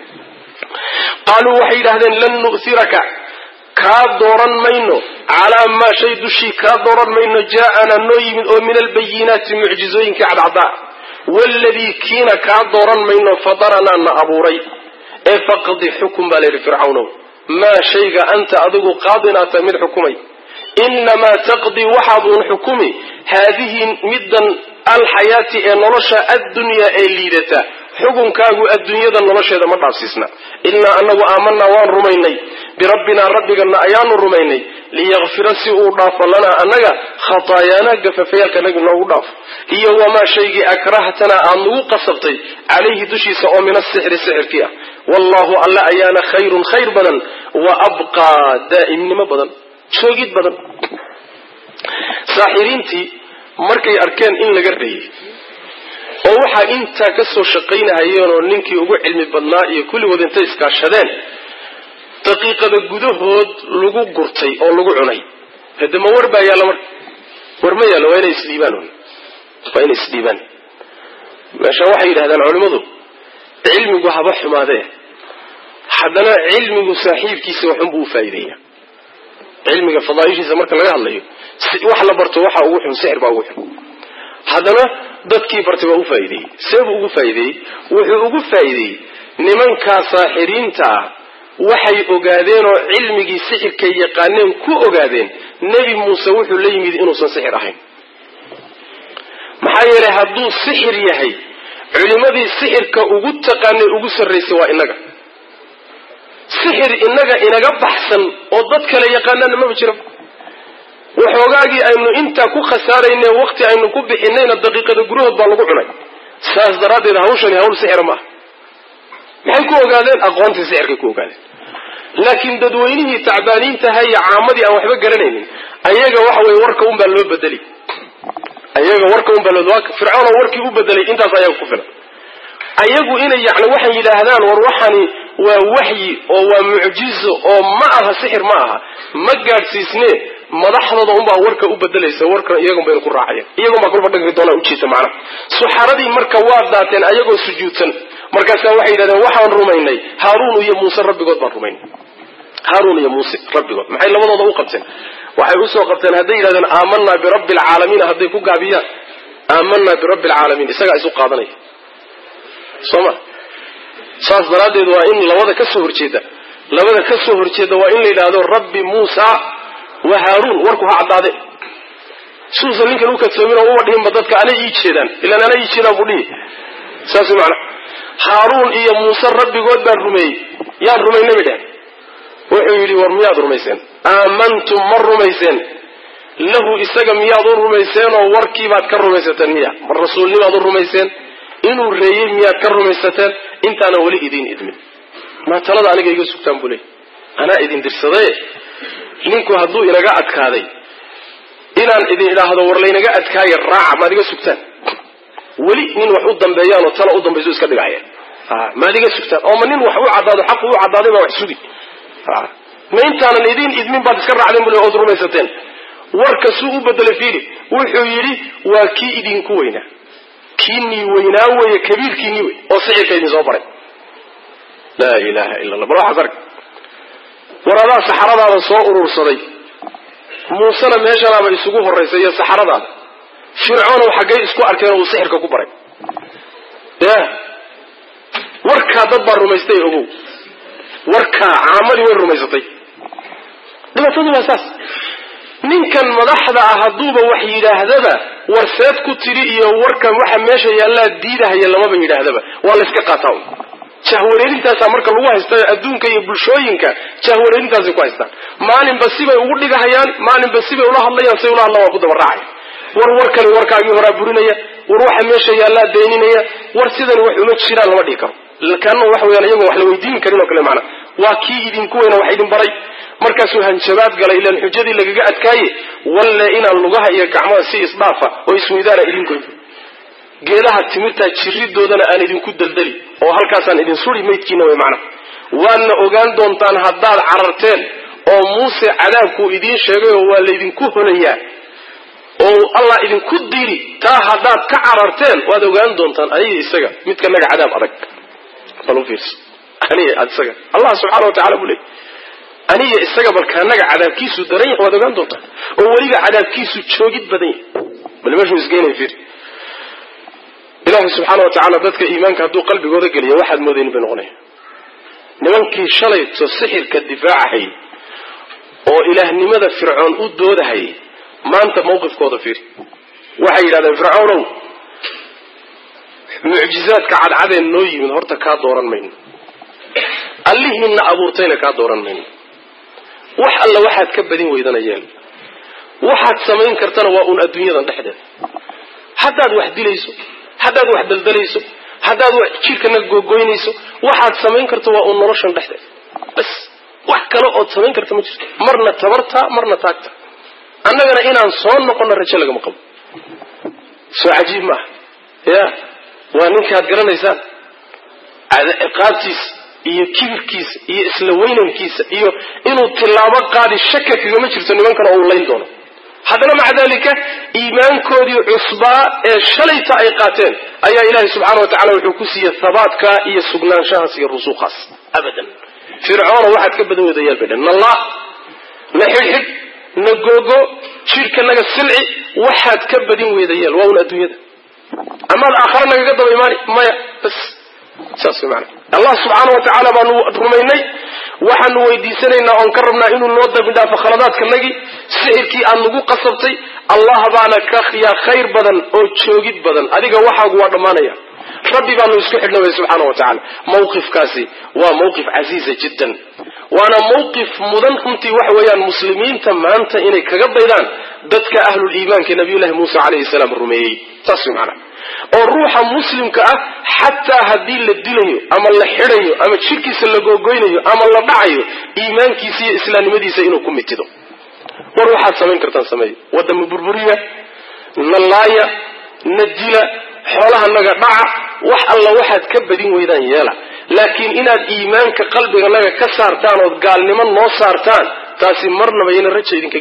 قالوا وحيد هذين لن نؤثرك كادورا مينو على ما شيء دشي كادورا مينو جاءنا نوي من البينات معجزين كعضاء والذي كينا كادورا مينو فضرنا أبوري فقد حكم بالي فرعون ما شيء أنت أدقو قاضنا من حكمي إنما تقضي وحد حكمي هذه مدا الحياة النرشة الدنيا الليدة حكم كاغو الدنيا النرشة هذا مرة عسيسنا إلا أنه آمنا وان رميني بربنا ربك أن أيان رميني ليغفر سيء ضاف لنا أنك خطايانا قففيك نجنا وضاف هي وما شيء أكرهتنا أنه قصبتي عليه دشي سأو من السحر كيا والله ألا أيان خير بدن وأبقى دائم ما بدن شوقيت بدن ساحرينتي markay arkeen in laga reeyay oo waxa inta ka soo shaqeynayeen oo ninkii ugu cilmi badnaa iyo kulli wadanta iskaashadeen daqiiqada gudahood lagu gurtay oo lagu cunay hadama warba yaala warma yaala waa inay isdiibaan meesha waxay yiraahdaan culimadu cilmigu haba xumaadee hadana cilmigu saaxiibkiisa wuxuu buu faa'iideeyaa cilmiga fadaayishiisa marka laga hadlayo wax la barto waxa ugu xun sixir baa ugu xun hadana dadkii bartay waa u faa'iideeyay sabab ugu faa'iideeyay wuxuu ugu faa'iideeyay nimanka saaxiriinta waxay ogaadeen oo cilmigii sixirka yaqaaneen ku ogaadeen nabi Muuse wuxuu la yimid inuu san sixir ahayn maxaa yeelay hadduu sixir yahay culimadii sixirka ugu taqaanay ugu sarreysay waa inaga sixir inaga baxsan oo dad kale yaqaanana ma jiro waxoogaagii aynu inta ku khasaaraynay waqti aynu ku bixinayna daqiiqada gudahood baa lagu cunay saas daradeed hawshan hawl sixir ma maxay ku ogaadeen aqoontii sixirka ku ogaadeen laakiin dadweynihii tacbaaniinta hay caamadii aan waxba garanaynin ayaga waxa way warka un baa loo bedeli fircoon warkii u bedelay intaas ayaa ku filan ayagu inay waxay yiraahdaan war waxani waa wahyi oo waa mucjizo oo ma aha sixir ma aha ma gaarsiisne madaxdooda unbaa warka u bedelaysa warkan iyagun bay ku raacayeen iyagun baa kulba dhagri doona u jeesta macna suxaradii marka waa daateen ayagoo sujuudsan markaasa waxay yidhahdeen waxaan rumaynay haaruun iyo muuse rabbigood baan rumaynay haaruun iyo muuse rabbigood maxay labadooda u qabteen waxay u soo qabteen hadday yidhahdeen aamanaa birabbi alcaalamiin hadday ku gaabiyaan aamanaa birabbi alcaalamiin isagaa isu qaadanaya sooma saas daraaddeed waa in labada ka soo horjeeda waa in la yidhaahdo rabbi muusa wa haaruun warku ha caddaade suusan ninkan u kadsoomin oo uba dhihinba dadka anay ii jeedaan ilaan anay ii jeedaan buu dhihi saas macna haaruun iyo muuse rabbigood baan rumeeyey yaan rumaynay bay dheheen wuxuu yidhi war miyaad rumayseen aamantum ma rumayseen lahu isaga miyaad u rumayseen oo warkiibaad ka rumaysateen miya mar rasuulnimaad u rumayseen inuu reeyey miyaad ka rumaysateen intaana weli idiin idmin ma talada aniga iga sugtaan buu leey anaa idin dirsaday ninku hadduu inaga adkaaday inaan idin idhaahdo war laynaga adkaayo raaca maad iga sugtaan weli nin wax u dambeeyaan oo tala u dambayso iska dhigaya maad iga sugtaan oo ma nin wax u caddaado xaq u caddaaday baa wax sugi ma intaanan idin idmin baad iska raacdeen buu leey ood rumaysateen warka suu u bedelay fiili wuxuu yidhi waa kii idinku weynaa kiinii weynaa weeye kabiirkiinii wey oo sixirka idin soo baray laa ilaaha illa allah bal waxaas arg war adaa saxaradaada soo urursaday muusena meeshanaaba isugu horraysay iyo saxaradaada fircoonow xaggay isku arkeen oo uu sixirka ku baray ya warkaa dad baa rumaystay ogow warkaa caamadii way rumaysatay dhibaatadu waa saas ninkan madaxda ah hadduuba wax yidhaahdaba warseed ku tiri iyo warkan waxa meesha yaallaa diidahaya lamaba yidhaahdaba waa la iska qaataa jahwareerintaasaa marka lagu haysta adduunka iyo bulshooyinka jahwareerintaasay ku haystaan maalinba sibay ugu dhigahayaan maalinba sibay ula hadlayaan say ula hadlaan waa ku daba raacaya warkani warkaagii horaa burinaya war waxa meesha yaallaa beeninaya war sidani wax uma jiraan lama dhihi karo kaana waxa weyaan iyagoon wax la weydiin karin oo kale macna waa kii idinku weyna wax idin baray markaasuu hanjabaad galay ilaan xujadii lagaga adkaaye walle inaan lugaha iyo gacmaha si isdhaafa oo isweydaana idinkoy geedaha timirtaa jirridoodana aan idinku daldali oo halkaasaan idin suri maydkiina way macna waadna ogaan doontaan haddaad cararteen oo muuse cadaabkuu idiin sheegay oo waa laydinku holayaa oo allah idinku diri taa haddaad ka cararteen waad ogaan doontaan aniga isaga midkanaga cadaab adag bal u fiirso aniga isaga allah subxaana wa tacala buu leey aniga isaga balkaanaga cadaabkiisu daran yahay waad ogaan doontaan oo weliba cadaabkiisu joogid badan yahay bal meeshuu isgeynay fiir ilaahay subxaana wa tacaala dadka iimaanka hadduu qalbigooda geliyo waxaad moodaynin bay noqonaya nimankii shalayto sixirka difaacahayy oo ilaahnimada fircoon u doodahayay maanta mawqifkooda fiir waxay yidhahdeen fircoonow mucjizaadka cadcadeen noo yimid horta kaa dooran mayno allihiinna abuurtayna kaa dooran mayno wax alla waxaad ka badin weydana yeel waxaad samayn kartana waa uun adduunyadan dhexdeeda haddaad wax dilayso haddaad wax daldalayso haddaad wax jidhkana googoynayso waxaad samayn karto waa uun noloshan dhexdeeda bas wax kale ood samayn karta ma jirto marna tabarta marna taagta annagana inaan soo noqono rajo lagama qabo soo cajiib maaha ya waa ninkaad garanaysaan ciqaabtiisa iyo kibirkiisa iyo isla weynankiisa iyo inuu tilaabo qaadi shaka kagama jirto nimankana oo uu layn doono haddana maca dalika iimaankoodii cusbaa ee shalayta ay qaateen ayaa ilaahay subxaana wa tacala wuxuu ku siiyey habaadka iyo sugnaanshahaas iyo rusuuqaas abadan fircoona waxaad ka badan wadayaal bay dhan nalla na xidhxidh na googo jidhka naga silci waxaad ka badin weydayaal waa un adduunyada amaad aakhara nagaga daba imaani maya bas saas way macana allah subxaana wa tacaala baanu rumaynay waxaanu weydiisanaynaa oon ka rabnaa inuu noo dambi dhaafo khaladaadkanagii sixirkii aad nagu qasabtay allah baana yaa khayr badan oo joogid badan adiga waxaagu waa dhammaanaya rabbi baanu isku xidhna way subxaana wa tacaala mawqifkaasi waa mawqif casiiza jiddan waana mawqif mudan runtii waxa weeyaan muslimiinta maanta inay kaga daydaan dadka ahluliimaanka nabiyullahi muuse calayhi salaam rumeeyey saas way macana oo ruuxa muslimka ah xataa haddii la dilayo ama la xidhayo ama jidhkiisa la googoynayo ama la dhacayo iimaankiisa iyo islaamnimadiisa inuu ku mitido war waxaad samayn kartaan sameeyo wadama burburiya na laaya na dila xoolaha naga dhaca wax alla waxaad ka badin weydaan yeela laakiin inaad iimaanka qalbiganaga ka saartaan ood gaalnimo noo saartaan taasi marnaba yana raja idinka gelin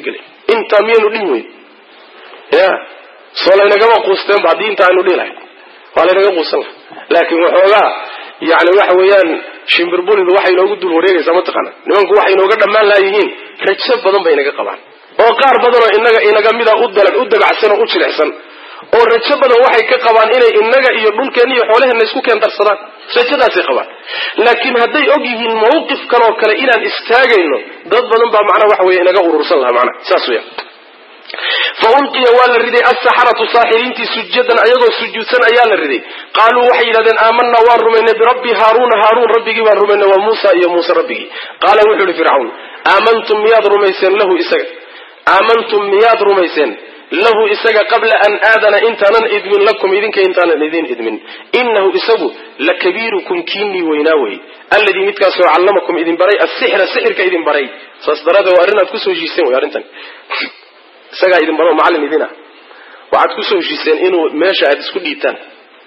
inta miyaynu dhihi weyn ya soo laynagama quusteen ba haddii inta aynu dhihi lahay waa laynaga quusan laha laakiin waxoogaa yani waxa weeyaan shimbirbulidu waxay inoogu dul wareegaysaa mataqaana nimanku waxay inooga dhammaan laayihiin rajo badan bay inaga qabaan oo qaar badanoo inaga mida u dabacsan oo u jilicsan oo rajo badan waxay ka qabaan inay inaga iyo dhulkeenna iyo xoolaheenna isku keendarsadaan rajadaasay qabaan laakiin hadday og yihiin mawqifkan oo kale inaan istaagayno dad badan baa macnaa waxa weeye inaga urursan lahaa macnaa saas weya fa ulqiya waa la riday assaxaratu saaxiriintii sujadan ayagoo sujuudsan ayaa la riday qaaluu waxay yidhahdeen aamanaa waan rumaynay birabbi haaruuna haaruun rabbigii baan rumaynay waa muusa iyo muuse rabbigii qaala wuxuu ihi fircawn aamantum miyaad rumayseen lahu isaga qabla an aadana intaanan idmin lakum idinka intaanan idin idmin inahu isagu lakabiirukum kiinii weynaa wey alladii midkaasoo callamakum idin baray sixirka idin baray saas daraadee waa arrin aad kusoo heshiiseen wey arrintan isagaa idin baro macallin idina waxaad kusoo heshiiseen inuu meesha aad isku dhiibtaan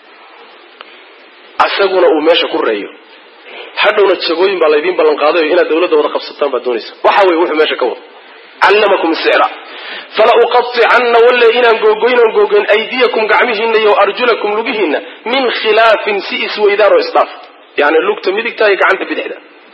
asaguna uu meesha ku reeyo hadhowna jagooyin baa laydin ballan qaadayo inaad dawladda wada qabsataan baad doonaysa waxa weye wuxuu meesha ka wado callamakum sixra fala uqaطicanna walle inaan googoyn aydiyakum gacmihiina iyo arjulakum lugihiina min khilaafin si isweydaan oo isdhaaf yani lugta midigta iyo gacanta bidixda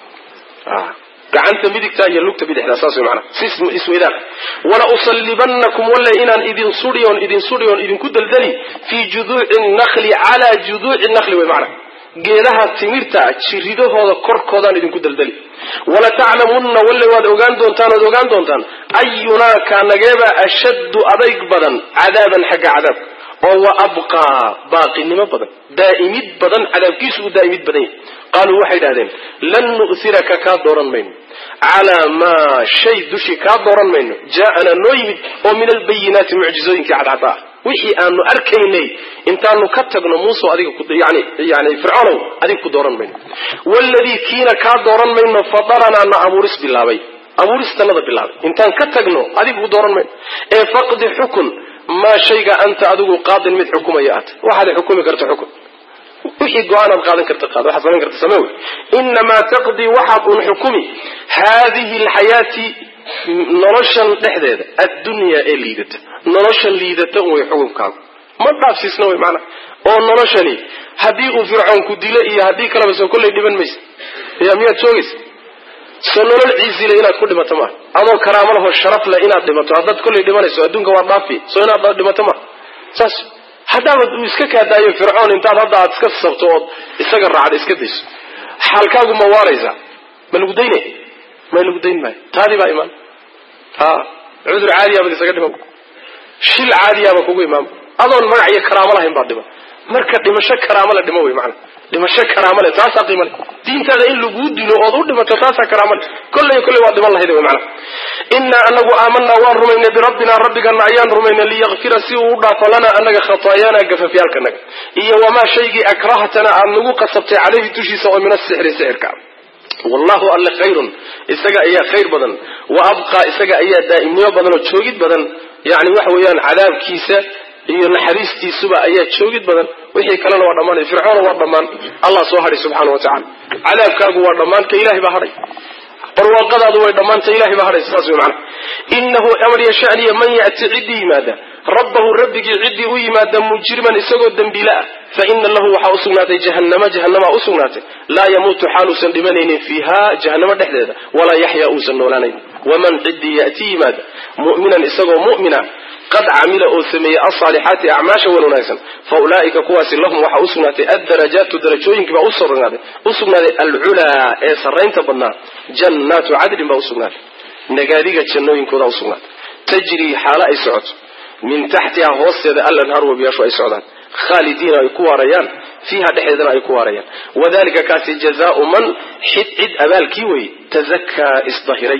iyo lugta bidixda saas wey macnaa si isweydaan wala usallibannakum walle inaan idin sudhiyoon idinku daldali fii juduuci nakli calaa juduuci nakli wey macnaa geedaha timirta jiridahooda korkoodaan idinku daldali wala taclamunna walle waad ogaan doontaan ayunaa kaanageeba ashaddu adayg badan cadaaban xagga cadaab oo wa abqaa baaqinimo badan daa'imid badan cadaabkiisu uu daa'imid badan yahay qaaluu waxay idhahdeen lan nu'thiraka kaa dooran mayno calaa maa shay dushii kaa dooran mayno jaa'anaa noo yimid oo min albayinaati mucjizooyinkii cadcada ah wixii aanu arkaynay intaanu ka tagno muuse adiga yani fircoonow adiga ku dooran mayno waladii kiina kaa dooran mayno fadaranaa na abuuristanada bilaabay intaan ka tagno adiga ku dooran mayno ee faqdi xukun maa shayga anta adigu qaadin mid xukumaya aata waxaad xukumi karta xukun wixii go-aanaad qaadan karta qaad waxaad samayn karta samee wey inamaa taqdii waxaad un xukumi haadihi alxayaati noloshan dhexdeeda addunyaa ee liidata noloshan liidata un way xukunkaagu ma dhaafsiisna wey macnaa oo noloshani haddii uu fircoon ku dilo iyo haddii kaleba soo kollay dhiban maysa ya miyaad joogaysa soo nolol ciisile inaad ku dhimato maaha adoo karaamo lahoo sharaf leh inaad dhimato haddaad kollay dhimanayso adduunka waa dhaafi soo inaad dhimato maaha saas haddaabad uu iska kaadaayo fircoon intaad hadda aad iska sabto ood isaga raacda iska dayso xaalkaagu ma waaraysaa ma lagu daynay ma lagu dayn maayo taadii baa imaan cudur caadiyaabad isaga dhiman shil caadiyaaba kugu imaam adoon magac iyo karaamo lahayn baad dhiman marka dhimasho karaamo la dhimo wey macnaa dhimasho karaamo le taasaa qiimo le diintaada in laguu dilo ood u dhimato taasaa karaamo le kolley waad dhiman lahayd wey macnaa innaa anagu aamanaa waan rumaynay birabbinaa rabbigana ayaan rumaynay liyakfira si uu u dhaafo lanaa anaga khataayaanaa gafafyaalkanaga iyo wamaa shaygii akrahatana aad nagu qasabtay caleyhi dushiisa oo min asixri sixirka wallahu alle khayrun isaga ayaa khayr badan wa abqaa isaga ayaa daa'imnimo badan oo joogid badan yani waxa weeyaan cadaabkiisa iyo naxariistiisuba ayaa joogid badan wixii kalena waa dhammaanay fircoona waa dhammaan allah soo hadhay subxaana wa tacala cadaabkaagu waa dhammaan ka ilaahay baa hadhay barwaaqadaadu way dhammaanta ilahay baa hadhaysa saas wey macana inahu amar yashaniya man ya'ti ciddii yimaada rabbahu rabbigii ciddii u yimaada mujriman isagoo dembiila ah fa ina lahu waxaa usugnaatay jahannamaa usugnaatay laa yamuutu xaaluusan dhimanaynin fiiha jahannamo dhexdeeda walaa yaxyaa uusan noolaanayn waman ciddii ya'ti yimaada mu'minan isagoo mu'mina qad camila oo sameeyey alsaalixaati acmaasha wan wanaagsan fa ulaa'ika kuwaasi lahum waxaa usugnaatay addarajaatu darajooyinkii baa usugnaaday alculaa ee sarraynta badnaa jannaatu cadlin baa usugnaatay nagaadiga jannooyinkooda usugnaatay tajrii xaalo ay socoto min taxtiha hoosteeda alanhaar wabiyaashu ay socdaan khaalidiina ay ku waarayaan fiiha dhexdeedana ay ku waarayaan wadalika kaasi jazaau man cid abaalkii wey tazakaa isdahiray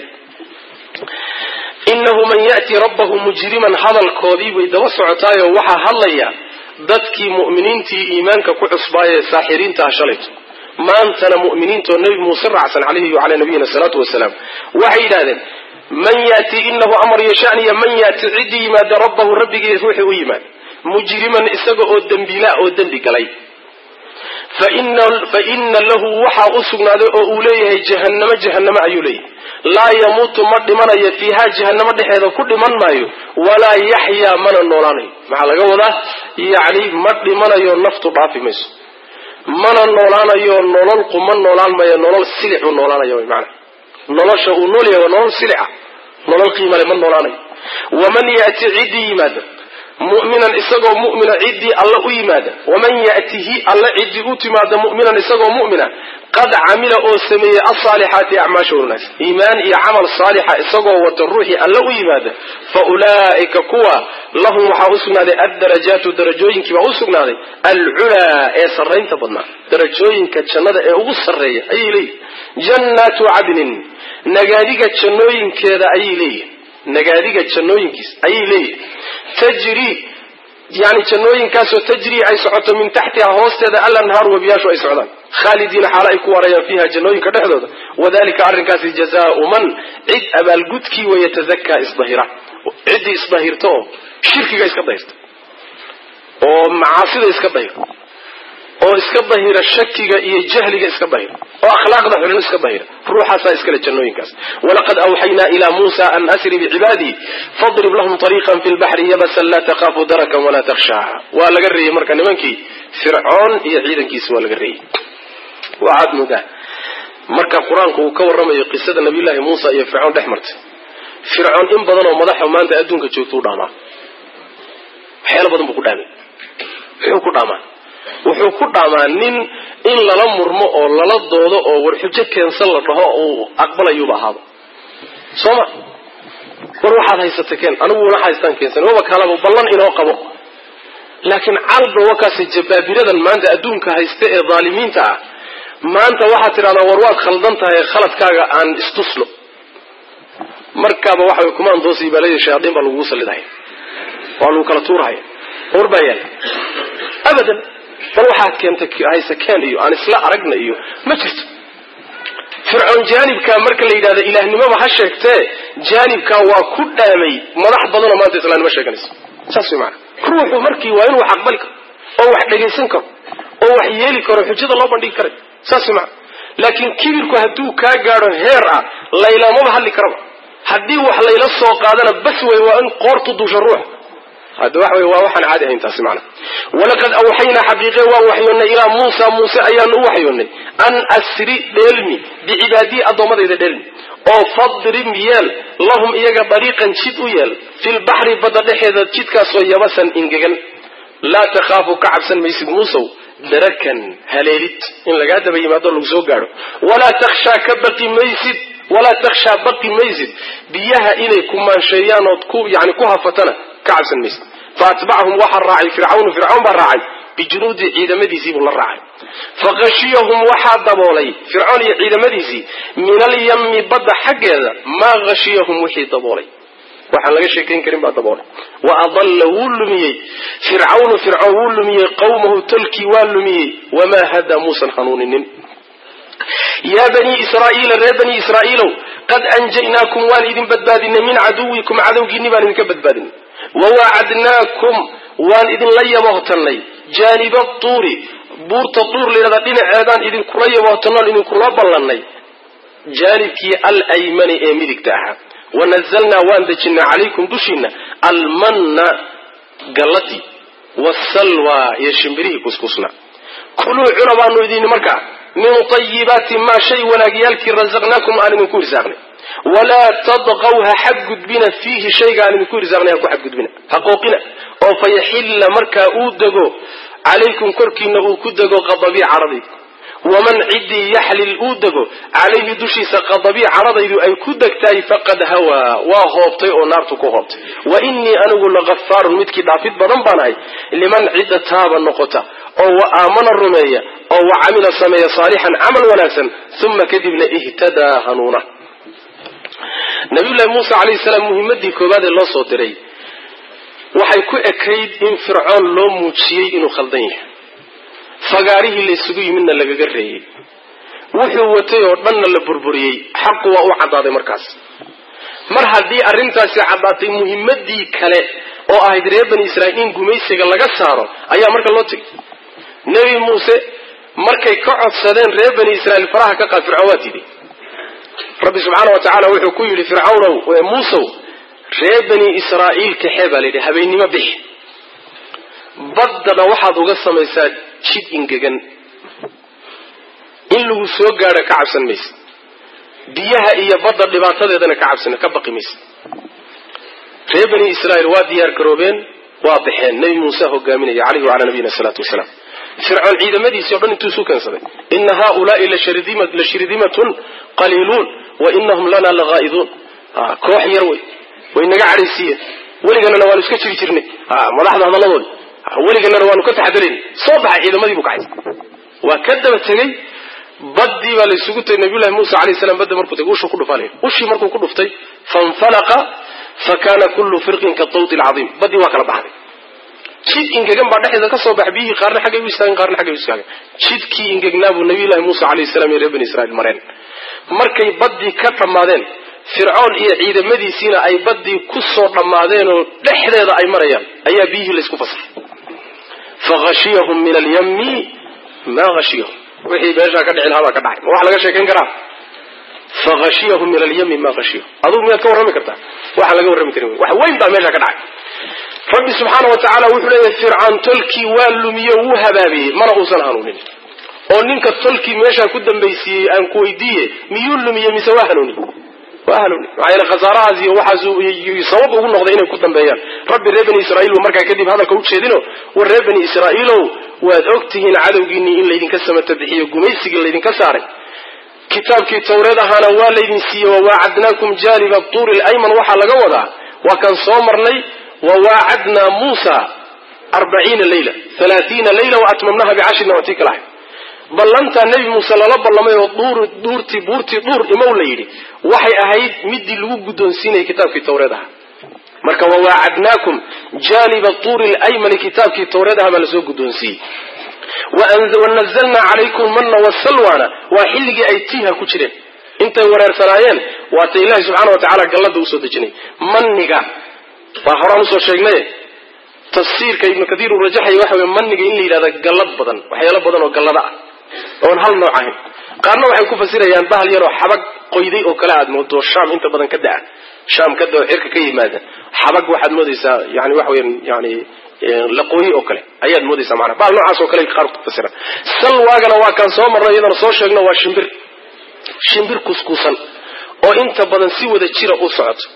inahu man ya'ti rabbahu mujriman hadalkoodii bay daba socotaayo waxaa hadlaya dadkii mu'miniintii iimaanka ku cusbaayee saaxiriintaha shalayto maantana mu'miniintoo nebi muuse raacsan calayhi wacalaa nabiyina salaatu wasalaam waxay yidhahdeen man yati inahu amar yashaniya man yati ciddii yimaada rabbahu rabbigii ruuxii u yimaada mujriman isaga oo dembiila oo dembi galay فإن له وحا أسقنا أوليه جهنم أيوليه لا يموت مد من فيها جهنم دحيدا كل من مايو ولا يحيى من النوراني مع لغودا يعني مد من نفط ضعف مس من النوراني نولل قمن نولان ما نولل سلع نولاني معنى نولل شو نولي ونولل سلع نولل قيمة من نولاني ومن يأتي عدي ماذا مؤمنا إسقو مؤمنا عدي الله إيمادا ومن يأتيه الله عدي أتمادا مؤمنا إسقو مؤمنا قد عمل أو سمي الصالحات أعماش الناس إيمان يعمل صالحة إسقو وتروح الله إيمادا فأولئك كوا لهم حوسنا الدرجات درجوين كما وسقنا العلا سرين تبضنا درجوين كتشنده وسرية أي لي جنات عدن نجاديك تشنوين كذا أي لي نجاديك تشنوين كيس أي لي تجري يعني تشنوين كاسو تجري أي سعوت من تحتها هوستة الأنهار وبياشو أي سعودان خالدين حالائك وريا فيها جنوين كتحدود وذلك عرنكاس جزاء من عد أبا القدكي ويتزكى إصبهرة عد إصبهرته شركي إسكبهرت ومعاصي إسكبهرت oo iska bahira shakiga iyo jahliga iska bahira oo akhlaaqda xun iska bahira ruuxa iskala jannooyinkaas walaqad awhayna ila Musa an asri bi ibadi fadrib lahum tariqan fil bahri yabasan la taqafu darakan wala takhsha wa laga reeyay marka nimankii fircoon iyo ciidankiisa waa laga reeyay waad muda marka quraanku uu ka waramayo qisada nabiyilaahi Musa iyo fircoon dhaxmartay fircoon in badan oo madaxa maanta adduunka joogto dhaama xeel badan buu ku dhaamay wuxuu ku dhaamaa wuxuu ku dhaamaa nin in lala murmo oo lala doodo oo war xujo keensan la dhaho oo aqbalayo baahaba soma war waxaad haysatay keen anigu waxa haystaan keensan waba kala ballan inoo qabo laakiin calba wakaasi jabaabiradan maanta adduunka haysta ee zaalimiinta ah maanta waxa tiraahdaa war waad khaldan tahay khaladkaaga aan istuslo markaaba waxa kuma andoosii balay shayaadiin baa lagu saliday waa lagu kala tuuray urbayaan abadan bal waxa keentay haysa keen iyo aan isla aragna iyo ma jirto fircoon jaanibka marka la yiraahdo ilaahnimada ha sheegtee jaanibka waa ku dhaamay madax badan oo maanta islaanimo sheeganaysa saas weeyaan ruuxu markii waa inuu aqbali karo oo wax dhageysan karo oo wax yeeli karo xujada loo bandhigi karo saas weeyaan laakiin kibirku haduu ka gaaro heer ah layla ma hadli karo hadii wax layla soo qaadana bas way waa in qoortu duusho ruux هذا وحي وحن عادي انت سمعنا ولقد اوحينا حقيقه ووحينا الى موسى ايان وحينا ان اسري دلمي بعبادي ادومديده دلمي او فضرم يل لهم ايغا طريقا جيد يل في البحر بددخيده جيدكاسو يبسن انغغن لا تخافوا كعبسن ميسد موسى دركن هليلت ان لغا دبا يمادو لو سو غارو ولا تخشى كبقي ميسد ولا تخشى بقي ميسد بيها اليكم ما شيان ودكو يعني كوهفتنا كعب سنميس فاتبعهم وحر راعي فرعون بالراعي بجنود عيد مديسي بالله راعي فغشيهم وحا دبولي فرعون عيد مديسي من اليم بدا حق هذا ما غشيهم وحي دبولي وحا لغا شيكين كريم با دبولي واضل ولمي فرعون ولمي قومه تلكي ولمي وما هدى موسى حنونين يا بني إسرائيل قد أنجيناكم والدين بدبادين من عدوكم عدوكي نبان كبدبادين ووعدناكم والدين لي مهتنلي جانب الطور بورت الطور لذين عادان إذن كلي مهتنل إذن كلا بلنلي جانبكي الأيمن إيميدك تاها ونزلنا واندجنا عليكم دشنا المن قلتي والسلوى يشمبريه كسكسنا كلوا عربان إذن مركع من طيبات ما شيء ولا قيالك رزقناكم أن نكون رزقنا ولا تضغوها حق بنا فيه شيء أن نكون رزقنا حق بنا حقوقنا أو فيحل مركا أودغو عليكم كركين أودغو غضبي عرضي ومن عدي يحلل أودغو عليه دشيس غضبي عرضي أي كدكتاي فقد هوى وهوبتي أو نارتكو هوبتي وإني أنا لغفار متكي دافيد بضنباناي لمن عد تاب النقطة أو آمن الرمية أو عمل سمية صالحا عمل وناسا ثم كذبنا اهتدى هنونا نبي الله موسى عليه السلام مهمدي كوباد الله صوتري وحيكو أكيد إن فرعون لو موتشيي إنو خلدين فقاريه اللي سقوي منا لقريه وحوتي وربنا لبربريه حق وعضاد مركز مرحل دي أرنتاسي عضاتي مهمدي كالي oo ahayd reer bani Israa'iil gumaysiga laga saaro ayaa marka loo tagay nabi Muuse markay ka codsadeen reer bani israa'iil faraha ka qaad fircawn waa diiday rabbi subxaanahu wa tacaala wuxuu ku yidhi fircawnow muusow reer bani israa'iil kaxee baa layidhi habeennimo bixi baddana waxaad uga samaysaa jid ingegan in lagu soo gaadho ka cabsan maysa biyaha iyo badda dhibaatadeedana ka baqi maysa reer bani israa'iil waa diyaar garoobeen waa baxeen nebi muuse hogaaminaya calayhi wacalaa nabiyina salaatu wasalaam fircoon ciidamadiisii o dhan intuu isu keensaday ina haaulaai lashirdimatun qaliiluun wa inahum lana lagaa'iduun koox yar way naga cadhaysiiyeen weliganana waanu iska jiri jirnay madaxda hadalladooda weliganana waanu ka taxadarayn soo baxay ciidamadii buu kacay waa ka daba tegey baddii baa laysugu tagay nabiyullahi muusa alayhi salaam badda markuu tagay ushuu ku dhufaalay ushii markuu ku dhuftay fanfalaqa fakana kullu firqin katawdi alcadiim baddii waa kala baxday jid ingegan baa dhexdeeda ka soo bax biyihii qaarna xaggay u istaageen qaarna xaggay u istaageen jidkii ingegnaa buu nabiyullahi muusa alayhi salaam iyo reer bani israa'iil mareen markay baddii ka dhammaadeen fircoon iyo ciidamadiisiina ay baddii ku soo dhammaadeen oo dhexdeeda ay marayaan ayaa biyihii laysku fasaxay faghashiyahum min alyammi maa ghashiyahum wixii meeshaa ka dhici lahaa baa ka dhacay ma wax laga sheekayn karaa faghashiyahum min alyammi maa ghashiyahum adugu miyaad ka warrami kartaa waxaan laga warrami karin wax weyn baa meeshaa ka dhacay rabbi subxaana wa tacaala wuxuu leeyahay fircoon tolkii waa lumiye wuu habaabiyey mana uusan hanuunin oo ninka tolkii meeshaa ku dambaysiiyey aan ku weydiiye miyuu lumiye mise waa hanuuni waa hanuuni maxaa yeele khasaarahaas iyo waxaas sabab ugu noqday inay ku dambeeyaan rabbi reer bani israa'iil markaa kadib hadalka u jeedino war reer bani israa'iilow waad ogtihiin cadowgiinnii in laydinka samata bixiyo gumaysigii laydinka saaray kitaabkii tawreed ahaana waa laydin siiyey wawaacadnaakum jaaniba tuuri alayman waxaa laga wadaa waa kan soo marnay wawaacadnaa muusa 40 layla 30 layla waatmamnaha ب10 watii kalahay ballantaa nebi muuse lala ballamay oo buurtii duur imow la yidhi waxay ahayd midii lagu guddoonsiinayay kitaabkii tawreed aha marka wawaacadnaakum jaaniba tuuri alaymani kitaabkii tawreed aha baa lasoo guddoonsiiyey wanazalnaa calaykum manna wasalwaana waa xilligii ay tiiha ku jireen intay wareersanaayeen waata ilaahi subxaana wa tacaala gallada usoo dejinay manniga waa horaan usoo sheegnay tafsiirka ibnu katiir uu rajaxaya waxa weeye manniga in la yidhahda gallad badan waxyaalo badan oo gallada ah oon hal nooc ahayn qaarna waxay ku fasirayaan bahal yaroo xabag qoyday oo kale aad moodo shaam inta badan ka da'a shaam ka dao cirka ka yimaada xabag waxaad moodaysaa yani waxa weeyaan yani laqooyi oo kale ayaad moodaysaa macnaha bahal noocaas oo kale qaar ku fasiraan salwaagana waa kan soo marnay iyadana soo sheegno waa shimbir kuskuusan oo inta badan si wada jira u socoto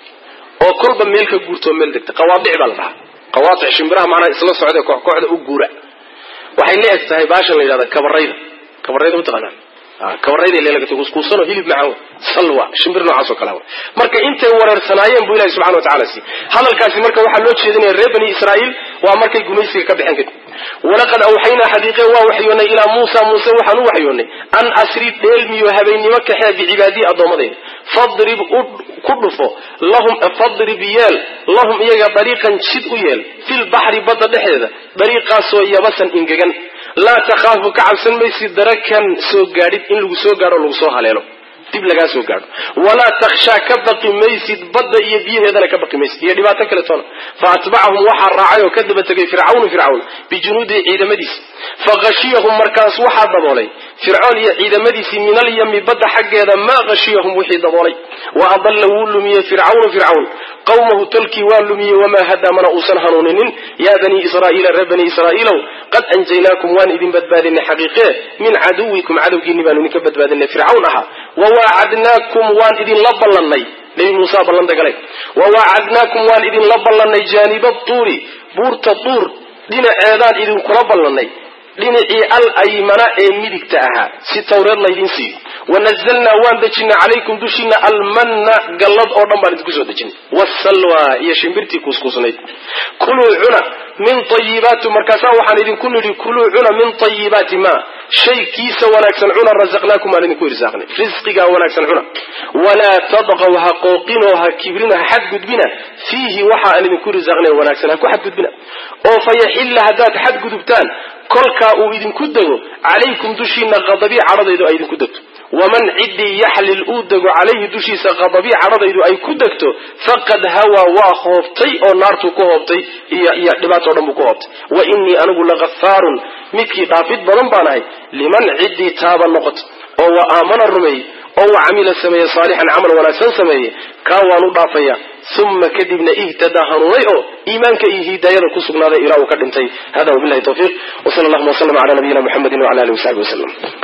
oo kolba meel ka guurto meel degta qawaadic baa la dhahaa qawaadic shimbiraha macnaha isla socda kooxda u guura waxay leeyahay tahay baashan la yiraahdo kabarayda u taqaanaan kabarayda leelagta kuskuusan oo hilib macaan salwa shimbir noocaas oo kale marka intay wareersanaayeen buu ilaahay subxaanahu wa ta'aala si hadalkaasi marka waxa loo jeedinaya reer bani israa'iil waa markay gumaysiga ka bixin kadib walaqad awxaynaa xadiiqe waa waxyoonay ilaa muusa waxaan u waxyoonay an asri dheelmiyo habeennimo kaxee bicibaadii addoommadayda fadrib ku dhufo fadrib yeel lahum iyaga dariiqan jid u yeel fil baxri badda dhexdeeda dariiqaasoo yabasan ingegan laa takhaafu ka cabsan maysid darakan soo gaadhid in lagu soo gaadho lagu soo haleelo dib lagaa soo gaadho walaa takhshaa ka baqi maysid badda iyo biyaheedana ka baqi maysid iyo dhibaato kale toona faatbacahum waxaa raacay oo ka daba tegay fircawn bijunuudihi ciidamadiisi faghashiyahum markaas waxaa daboolay fircoon iyo ciidamadiisii min alyami badda xaggeeda maa ghashiyahum wixii daboolay wa adalla wuu lumiyey fircawn qawmahu tolkii waa lumiyey wamaa hadaa mana uusan hanuuninin yaa bani israa'iila reer bani israa'iilow qad anjaynaakum waan idin badbaadinay xaqiiqee min caduwikum cadowgiinni baanu idinka badbaadinay fircawn ahaa wawaacadnaakum waan idinla ballannay nebi muusa ballanta galay wawaacadnaakum waan idinla ballannay jaaniba tuuri buurta tuur dhinaceedaan idinkula ballannay dhinacii alaymana ee midigta ahaa si tawreed laydin siiyo wanazalnaa waan dejinay calaykum dushiina almanna gallad oo dhan baan idinku soo dejinay wasalwa iyo shimbirtii kuuskuusnayd kuluu cuna min tayibaati markaasaa waxaan idinku nidhi kuluu cuna min tayibaati ma shay kiisa wanaagsan cuna razaqnaakum aan idinku irsaaqnay risqigaa wanaagsan cuna walaa tadqaw ha qooqinoo ha kibrina ha xadgudbina fiihi waxa aan idinku irsaaqnay wanaagsan ha ku xadgudbina oo fayaxilla haddaad xadgudubtaan kolkaa uu idinku dego calaykum dushiina qadabii cadhadaydu ay idinku degto waman ciddii yaxlil uu dego calayhi dushiisa qadabii cadhadaydu ay ku degto faqad hawaa waa hoobtay oo naartuu ku hoobtay iyo dhibaatoo dhan buu ku hoobtay wa innii anigu lagafaarun midkii dhaafid badan baan ahay liman ciddii taaba noqoto oo wa aamana rumeeyey oo wa camila sameeye saalixan camal wanaagsan sameeye kaa waan u dhaafaya uma kadibna ihtadaa hanuunay oo iimaanka iyo hidaayada ku sugnaaday ilaa uu ka dhintay hada wabillahi tawfiiq wa sala allahuma waslama cala nabiyina muxamedin wacala alihi wasaxbi wasalam